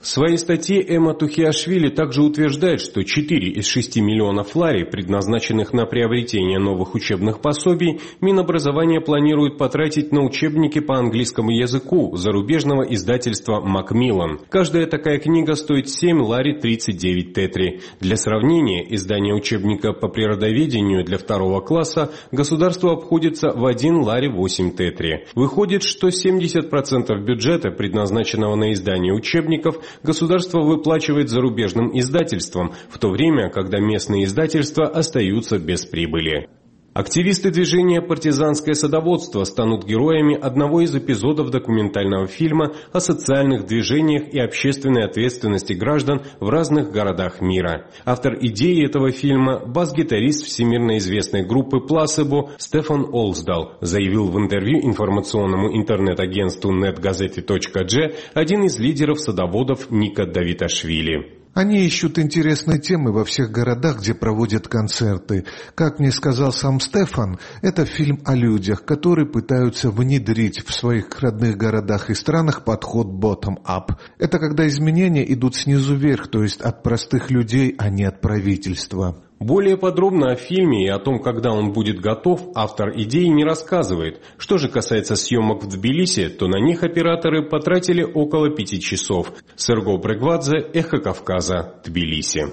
[SPEAKER 6] В своей статье Эмма Тухиашвили также утверждает, что четыре из шести миллионов лари, предназначенных на приобретение новых учебных пособий, Минобразование планирует потратить на учебники по английскому языку зарубежного издательства «Макмиллан». Каждая такая книга стоит семь лари тридцать девять тетри. Для сравнения, издание учебника по природоведению для второго класса государству обходится в один лари восемь тетри. Выходит, что семьдесят процентов бюджета, предназначенного на издание учебников, государство выплачивает зарубежным издательствам, в то время, когда местные издательства остаются без прибыли. Активисты движения «Партизанское садоводство» станут героями одного из эпизодов документального фильма о социальных движениях и общественной ответственности граждан в разных городах мира. Автор идеи этого фильма – бас-гитарист всемирно известной группы «Пласебо» Стефан Олсдал, заявил в интервью информационному интернет-агентству нет газети точка джи один из лидеров садоводов Ника Давиташвили.
[SPEAKER 21] Они ищут интересные темы во всех городах, где проводят концерты. Как мне сказал сам Стефан, это фильм о людях, которые пытаются внедрить в своих родных городах и странах подход bottom-up. Это когда изменения идут снизу вверх, то есть от простых людей, а не от правительства.
[SPEAKER 6] Более подробно о фильме и о том, когда он будет готов, автор идеи не рассказывает. Что же касается съемок в Тбилиси, то на них операторы потратили около пяти часов. Серго Брегвадзе, Эхо Кавказа, Тбилиси.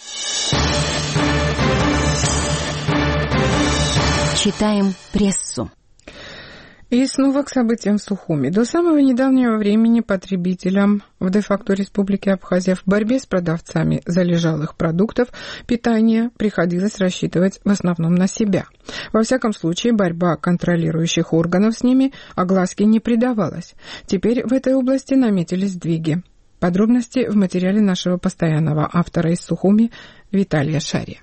[SPEAKER 19] Читаем прессу.
[SPEAKER 2] И снова к событиям в Сухуми. До самого недавнего времени потребителям в де-факто Республике Абхазия в борьбе с продавцами залежалых продуктов питания приходилось рассчитывать в основном на себя. Во всяком случае, борьба контролирующих органов с ними огласке не придавалась. Теперь в этой области наметились сдвиги. Подробности в материале нашего постоянного автора из Сухуми Виталия Шари.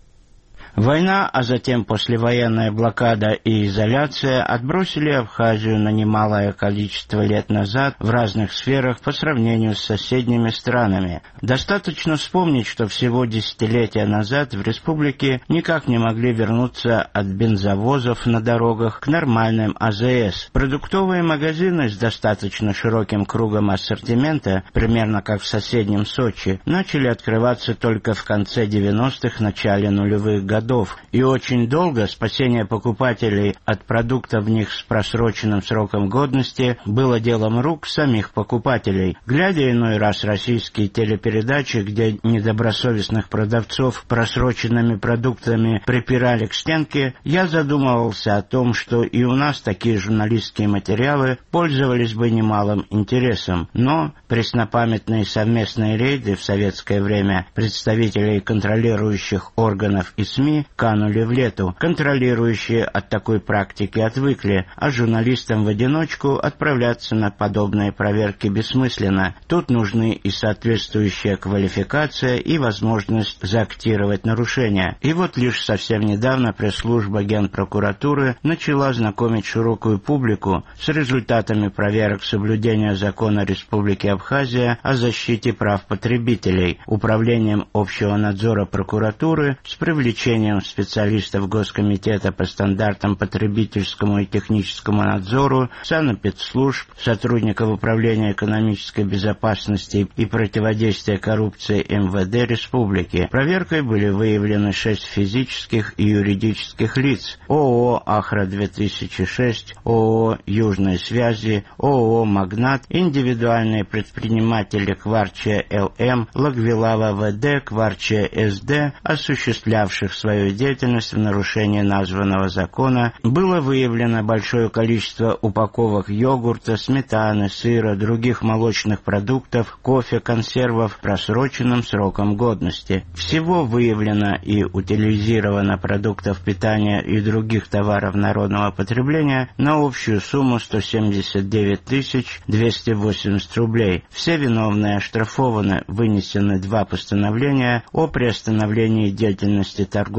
[SPEAKER 5] Война, а затем послевоенная блокада и изоляция отбросили Абхазию на немалое количество лет назад в разных сферах по сравнению с соседними странами. Достаточно вспомнить, что всего десятилетия назад в республике никак не могли вернуться от бензовозов на дорогах к нормальным а зэ эс. Продуктовые магазины с достаточно широким кругом ассортимента, примерно как в соседнем Сочи, начали открываться только в конце девяностых, начале нулевых годов. И очень долго спасение покупателей от продуктов в них с просроченным сроком годности было делом рук самих покупателей. Глядя иной раз российские телепередачи, где недобросовестных продавцов просроченными продуктами припирали к стенке, я задумывался о том, что и у нас такие журналистские материалы пользовались бы немалым интересом. Но преснопамятные совместные рейды в советское время представителей контролирующих органов и СМИ канули в лету. Контролирующие от такой практики отвыкли, а журналистам в одиночку отправляться на подобные проверки бессмысленно. Тут нужны и соответствующая квалификация, и возможность заактировать нарушения. И вот лишь совсем недавно пресс-служба Генпрокуратуры начала знакомить широкую публику с результатами проверок соблюдения закона Республики Абхазия о защите прав потребителей, управлением общего надзора прокуратуры с привлечением специалистов Госкомитета по стандартам потребительскому и техническому надзору, санэпидслужб, сотрудников Управления экономической безопасности и противодействия коррупции эм вэ дэ Республики. Проверкой были выявлены шесть физических и юридических лиц: ООО «Ахра-две тысячи шесть», ООО «Южные связи», ООО «Магнат», индивидуальные предприниматели Кварчия эл эм, Лагвилава вэ дэ, Кварчия эс дэ, осуществлявших свою деятельность в нарушении названного закона. Было выявлено большое количество упаковок йогурта, сметаны, сыра, других молочных продуктов, кофе, консервов просроченным сроком годности. Всего выявлено и утилизировано продуктов питания и других товаров народного потребления на общую сумму сто семьдесят девять тысяч двести восемьдесят рублей. Все виновные оштрафованы, вынесены два постановления о приостановлении деятельности торговых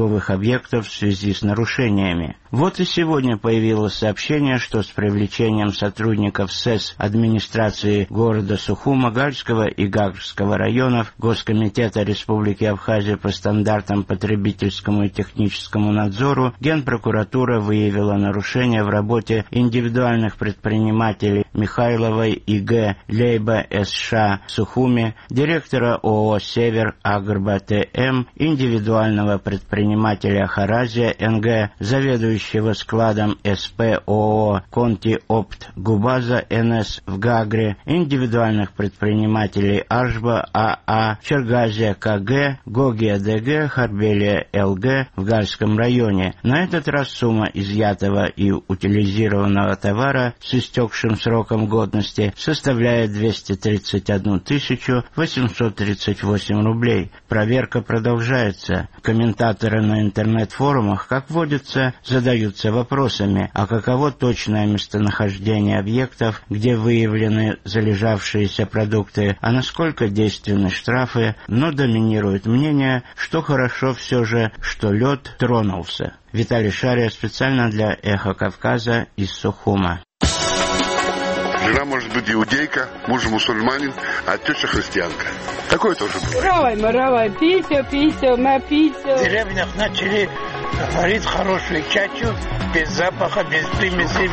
[SPEAKER 5] торговых объектов в связи с нарушениями. Вот и сегодня появилось сообщение, что с привлечением сотрудников СЭС администрации города Сухума, Гальского и Гагрского районов Госкомитета Республики Абхазия по стандартам потребительскому и техническому надзору Генпрокуратура выявила нарушения в работе индивидуальных предпринимателей Михайловой И Г, Лейба СШ Сухуми, директора ООО «Север Агрба ТМ», индивидуального предпринимателя Харазия Н Г, заведующего складом СП ООО «Конти Опт Губаза Н С в Гагре, индивидуальных предпринимателей Ажба А А, Чергазия К Г, Гогия Д Г, Харбелия Л Г в Гальском районе. На этот раз сумма изъятого и утилизированного товара с истекшим сроком годности составляет двести тридцать одну тысячу восемьсот тридцать восемь рублей. Проверка продолжается. Комментаторы на интернет-форумах, как водится, задаются вопросами, а каково точное местонахождение объектов, где выявлены залежавшиеся продукты, а насколько действенны штрафы, но доминирует мнение, что хорошо все же, что лед тронулся. Виталий Шария специально для «Эхо Кавказа» из Сухума.
[SPEAKER 4] Жена может быть иудейка, муж мусульманин, а теща христианка. Такое тоже бывает.
[SPEAKER 22] Равай, маравай, писю, писю, на писю.
[SPEAKER 23] В деревнях начали варить хорошую чачу, без запаха, без примесей.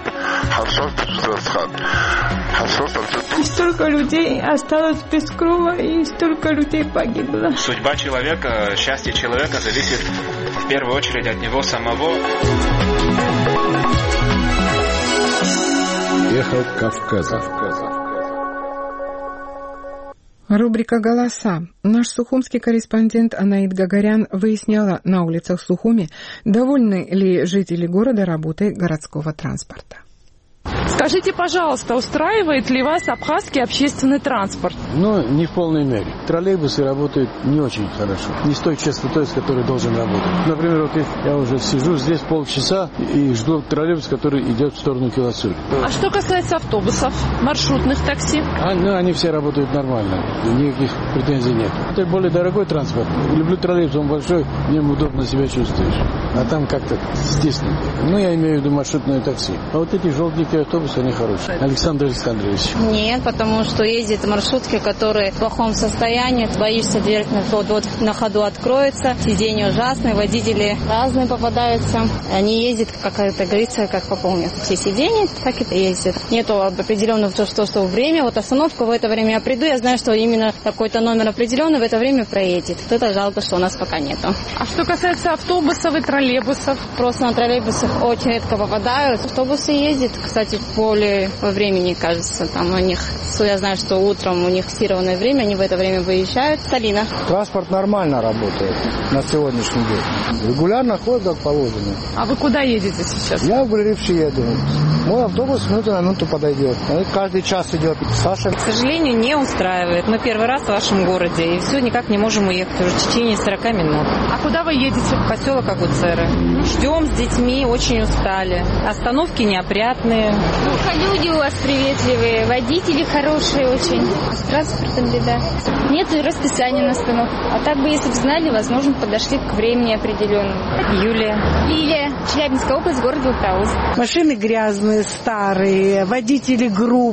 [SPEAKER 22] И столько людей осталось без крова, и столько людей погибло.
[SPEAKER 24] Судьба человека, счастье человека зависит в первую очередь от него самого.
[SPEAKER 15] Эхо Кавказа.
[SPEAKER 2] Рубрика «Голоса». Наш сухумский корреспондент Анаид Гагарян выясняла на улицах Сухуми, довольны ли жители города работой городского транспорта.
[SPEAKER 25] Скажите, пожалуйста, устраивает ли вас абхазский общественный транспорт?
[SPEAKER 26] Ну, не в полной мере. Троллейбусы работают не очень хорошо. Не с той частотой, с которой должен работать. Например, вот я уже сижу здесь полчаса и жду троллейбус, который идет в сторону Киласури.
[SPEAKER 25] А что касается автобусов, маршрутных такси?
[SPEAKER 26] А, ну, они все работают нормально. Никаких претензий нет. Это более дорогой транспорт. Люблю троллейбус, он большой, в нем удобно себя чувствуешь. А там как-то стесненно. Ну, я имею в виду маршрутное такси. А вот эти желтенькие автобусы, они хорошие. Александр Александрович.
[SPEAKER 27] Нет, потому что ездят маршрутки, которые в плохом состоянии. Боишься, дверь вот, вот, на ходу откроется. Сиденья ужасные, водители разные попадаются. Они ездят, как это говорится, как пополнят. Все сиденья, так и ездят. Нету определенного то, что, что время. Вот остановка в это время я приду, я знаю, что именно какой-то номер определенный в это время проедет. Это жалко, что у нас пока нету.
[SPEAKER 25] А что касается автобусов и троллейбусов?
[SPEAKER 27] Просто на троллейбусах очень редко попадают. Автобусы ездят, кстати, более по времени, кажется. Там у них, я знаю, что утром у них фиксированное время, они в это время выезжают. Сталина.
[SPEAKER 26] Транспорт нормально работает на сегодняшний день. Регулярно ходит, как положено.
[SPEAKER 25] А вы куда едете сейчас?
[SPEAKER 26] Я в Грилевщи еду. Мой автобус минуту на минуту подойдет. Каждый час идет. Саша.
[SPEAKER 27] К сожалению, не устраивает. Мы первый раз в вашем городе, и все никак не можем уехать. Уже в течение сорок минут.
[SPEAKER 25] А куда вы едете?
[SPEAKER 27] В поселок Агуцеры. Ждем с детьми, очень устали. Остановки неопрятные.
[SPEAKER 28] Люди у вас приветливые, водители хорошие очень. С транспортом беда. Нет расписания на остановку. А так бы, если бы знали, возможно, подошли к времени определенному.
[SPEAKER 27] Юлия.
[SPEAKER 28] Лилия. Челябинская область, город Златоуст.
[SPEAKER 29] Машины грязные, старые, водители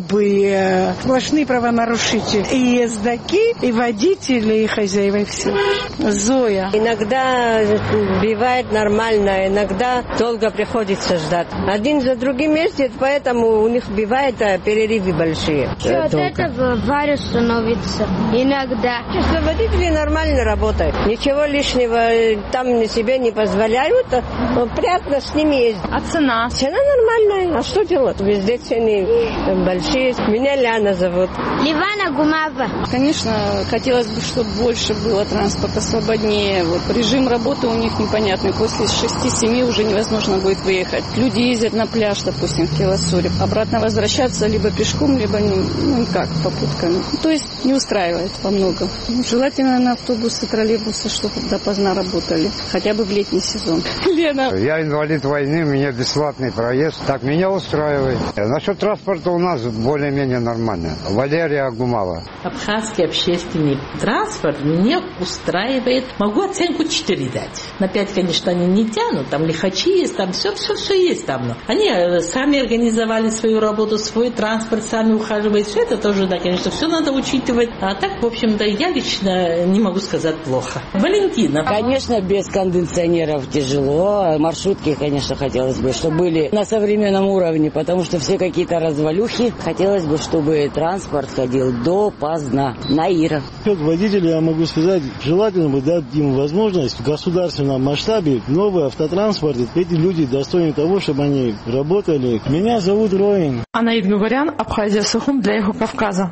[SPEAKER 29] грубые, сплошные правонарушители. И ездаки, и водители, и хозяева, и все. Зоя.
[SPEAKER 30] Иногда бывает нормально, иногда долго приходится ждать. Один за другим ездит, поэтому у них бывает перерывы большие.
[SPEAKER 28] Все от этого варя становится иногда.
[SPEAKER 30] Честно, водители нормально работают. Ничего лишнего там себе не позволяют. Приятно с ними ездить.
[SPEAKER 25] А цена?
[SPEAKER 30] Цена нормальная. А что делать? Везде цены большие. Меня Ляна зовут.
[SPEAKER 28] Ливана Гумава.
[SPEAKER 31] Конечно, хотелось бы, чтобы больше было транспорта, свободнее. Вот режим работы у них непонятный. После шести-семи уже невозможно будет выехать. Люди ездят на пляж, допустим, в Киласуре. Обратно возвращаться либо пешком, либо ну, никак, попутками. То есть не устраивает во многом. Желательно на автобусы, троллейбусы, чтобы допоздна работали. Хотя бы в летний сезон. Лена.
[SPEAKER 32] Я инвалид
[SPEAKER 1] приходит войны, у меня бесплатный проезд. Так меня устраивает. Насчет транспорта у нас более-менее нормально. Валерия Агумала.
[SPEAKER 7] Абхазский общественный транспорт меня устраивает. Могу оценку четыре дать. На пять, конечно, они не тянут. Там лихачи есть, там все-все-все есть там. Они сами организовали свою работу, свой транспорт, сами ухаживают. Все это тоже, да, конечно, все надо учитывать. А так, в общем-то, я лично не могу сказать плохо. Валентина.
[SPEAKER 8] Конечно, без кондиционеров тяжело. Маршрутки, конечно, хотелось бы, чтобы были на современном уровне, потому что все какие-то развалюхи. Хотелось бы, чтобы транспорт ходил допоздна. Наира.
[SPEAKER 9] Как водитель я могу сказать, желательно бы дать им возможность в государственном масштабе новый автотранспорт. Эти люди достойны того, чтобы они работали. Меня зовут Роин.
[SPEAKER 25] Анаид Гугарян, Абхазия Сухум для Эхо Кавказа.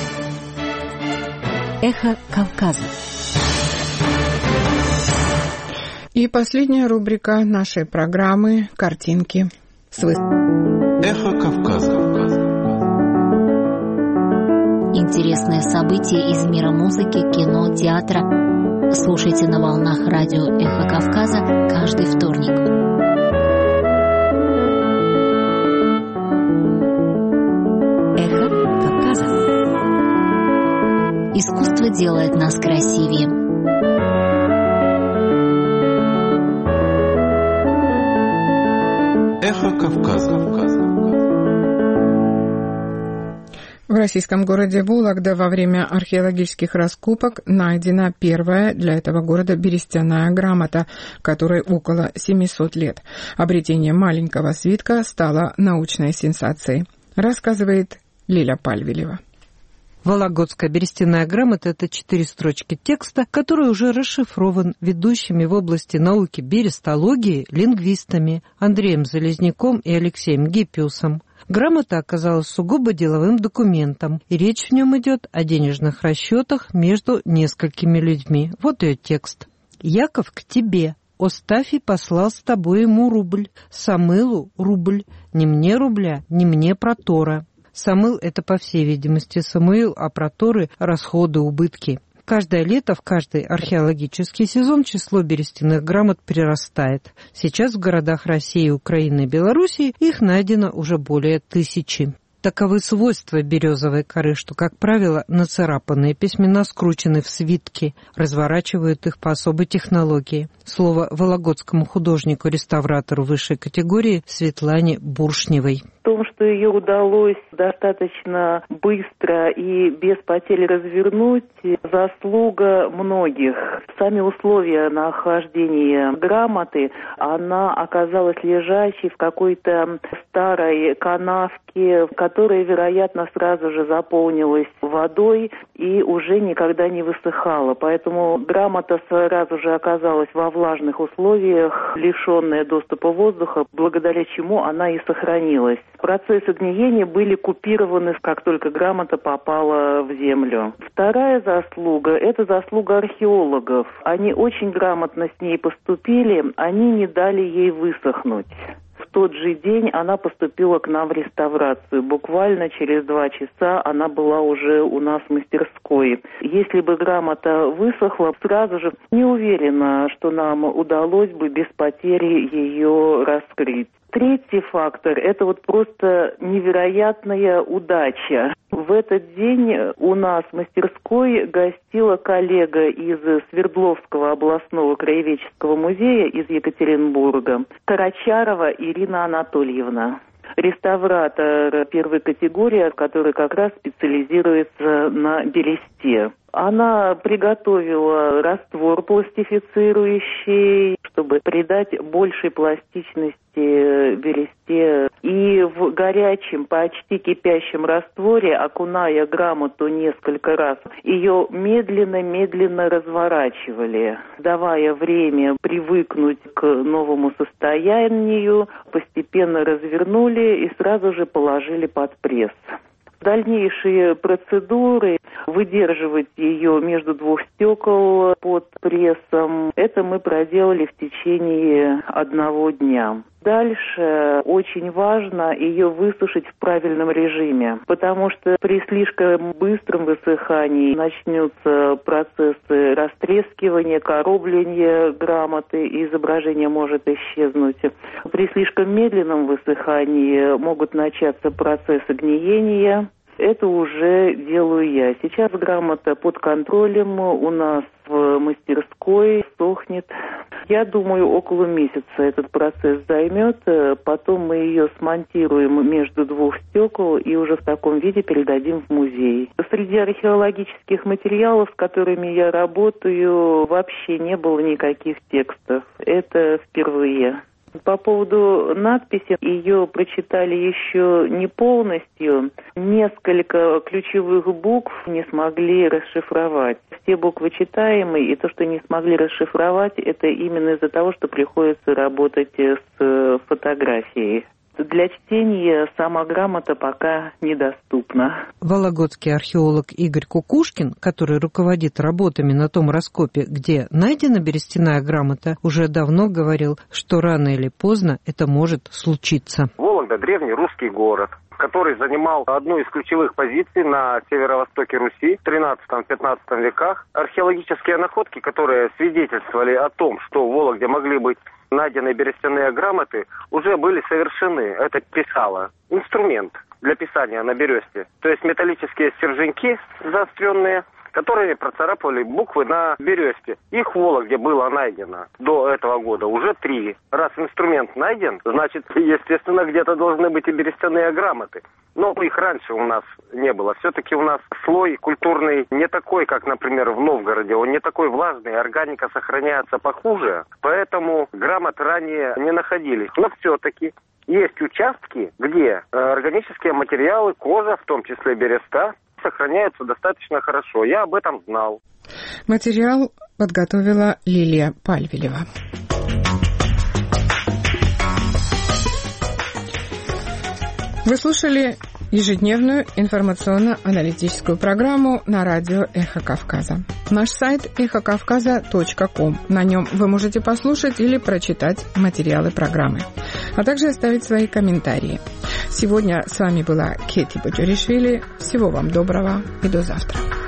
[SPEAKER 19] Эхо Кавказа.
[SPEAKER 2] И последняя рубрика нашей программы «Картинки с выставки».
[SPEAKER 18] Эхо Кавказа.
[SPEAKER 19] Интересные события из мира музыки, кино, театра. Слушайте на волнах радио Эхо Кавказа каждый вторник. Эхо Кавказа. Искусство делает нас красивее.
[SPEAKER 18] Эхо Кавказа.
[SPEAKER 2] В российском городе Вологда во время археологических раскопок найдена первая для этого города берестяная грамота, которой около семисот лет. Обретение маленького свитка стало научной сенсацией, рассказывает Лиля Пальвелева.
[SPEAKER 10] Вологодская берестяная грамота – это четыре строчки текста, который уже расшифрован ведущими в области науки берестологии лингвистами Андреем Залезняком и Алексеем Гиппиусом. Грамота оказалась сугубо деловым документом, и речь в нем идет о денежных расчетах между несколькими людьми. Вот ее текст. «Яков к тебе. Остафий послал с тобой ему рубль. Самылу рубль. Не мне рубля, не мне протора». Самыл – это, по всей видимости, Самуил, а проторы – расходы, убытки. Каждое лето, в каждый археологический сезон число берестяных грамот прирастает. Сейчас в городах России, Украины и Белоруссии их найдено уже более тысячи. Таковы свойства березовой коры, что, как правило, нацарапанные письмена скручены в свитки, разворачивают их по особой технологии. Слово вологодскому художнику-реставратору высшей категории Светлане Буршневой.
[SPEAKER 11] В том, что ее удалось достаточно быстро и без потерь развернуть, заслуга многих. Сами условия нахождения грамоты, она оказалась лежащей в какой-то старой канавке, которая, вероятно, сразу же заполнилась водой и уже никогда не высыхала. Поэтому грамота сразу же оказалась во влажных условиях, лишенная доступа воздуха, благодаря чему она и сохранилась. Процессы гниения были купированы, как только грамота попала в землю. Вторая заслуга – это заслуга археологов. Они очень грамотно с ней поступили, они не дали ей высохнуть. В тот же день она поступила к нам в реставрацию. Буквально через два часа она была уже у нас в мастерской. Если бы грамота высохла, сразу же не уверена, что нам удалось бы без потери ее раскрыть. Третий фактор – это вот просто невероятная удача. В этот день у нас в мастерской гостила коллега из Свердловского областного краеведческого музея из Екатеринбурга, Карачарова Ирина Анатольевна. Реставратор первой категории, который как раз специализируется на бересте. Она приготовила раствор пластифицирующий, чтобы придать большей пластичности бересте. И в горячем, почти кипящем растворе, окуная грамоту несколько раз, ее медленно-медленно разворачивали, давая время привыкнуть к новому состоянию, постепенно развернули и сразу же положили под пресс. Дальнейшие процедуры, выдерживать ее между двух стекол под прессом, это мы проделали в течение одного дня. Дальше очень важно ее высушить в правильном режиме, потому что при слишком быстром высыхании начнутся процессы растрескивания, коробления грамоты, и изображение может исчезнуть. При слишком медленном высыхании могут начаться процессы гниения. Это уже делаю я. Сейчас грамота под контролем у нас в мастерской, сохнет. Я думаю, около месяца этот процесс займет. Потом мы ее смонтируем между двух стекол и уже в таком виде передадим в музей. Среди археологических материалов, с которыми я работаю, вообще не было никаких текстов. Это впервые. По поводу надписи, ее прочитали еще не полностью. Несколько ключевых букв не смогли расшифровать. Все буквы читаемые, и то, что не смогли расшифровать, это именно из-за того, что приходится работать с фотографией. Для чтения сама грамота пока недоступна.
[SPEAKER 10] Вологодский археолог Игорь Кукушкин, который руководит работами на том раскопе, где найдена берестяная грамота, уже давно говорил, что рано или поздно это может случиться.
[SPEAKER 3] Вологда – древний русский город, который занимал одну из ключевых позиций на северо-востоке Руси в тринадцатом-пятнадцатом веках. Археологические находки, которые свидетельствовали о том, что в Вологде могли быть найденные берестяные грамоты, уже были совершены. Это писало. Инструмент для писания на бересте. То есть металлические стерженьки заостренные, которые процарапывали буквы на бересте. Их в Вологде было найдено до этого года уже три. Раз инструмент найден, значит, естественно, где-то должны быть и берестяные грамоты. Но их раньше у нас не было. Все-таки у нас слой культурный не такой, как, например, в Новгороде. Он не такой влажный, органика сохраняется похуже. Поэтому грамот ранее не находились. Но все-таки есть участки, где органические материалы, кожа, в том числе береста, сохраняются достаточно хорошо. Я об этом знал.
[SPEAKER 2] Материал подготовила Лилия Пальвелева. Вы слушали ежедневную информационно-аналитическую программу на радио «Эхо Кавказа». Наш сайт эхо кавказа точка ком. На нем вы можете послушать или прочитать материалы программы, а также оставить свои комментарии. Сегодня с вами была Кети Бачуришвили. Всего вам доброго и до завтра.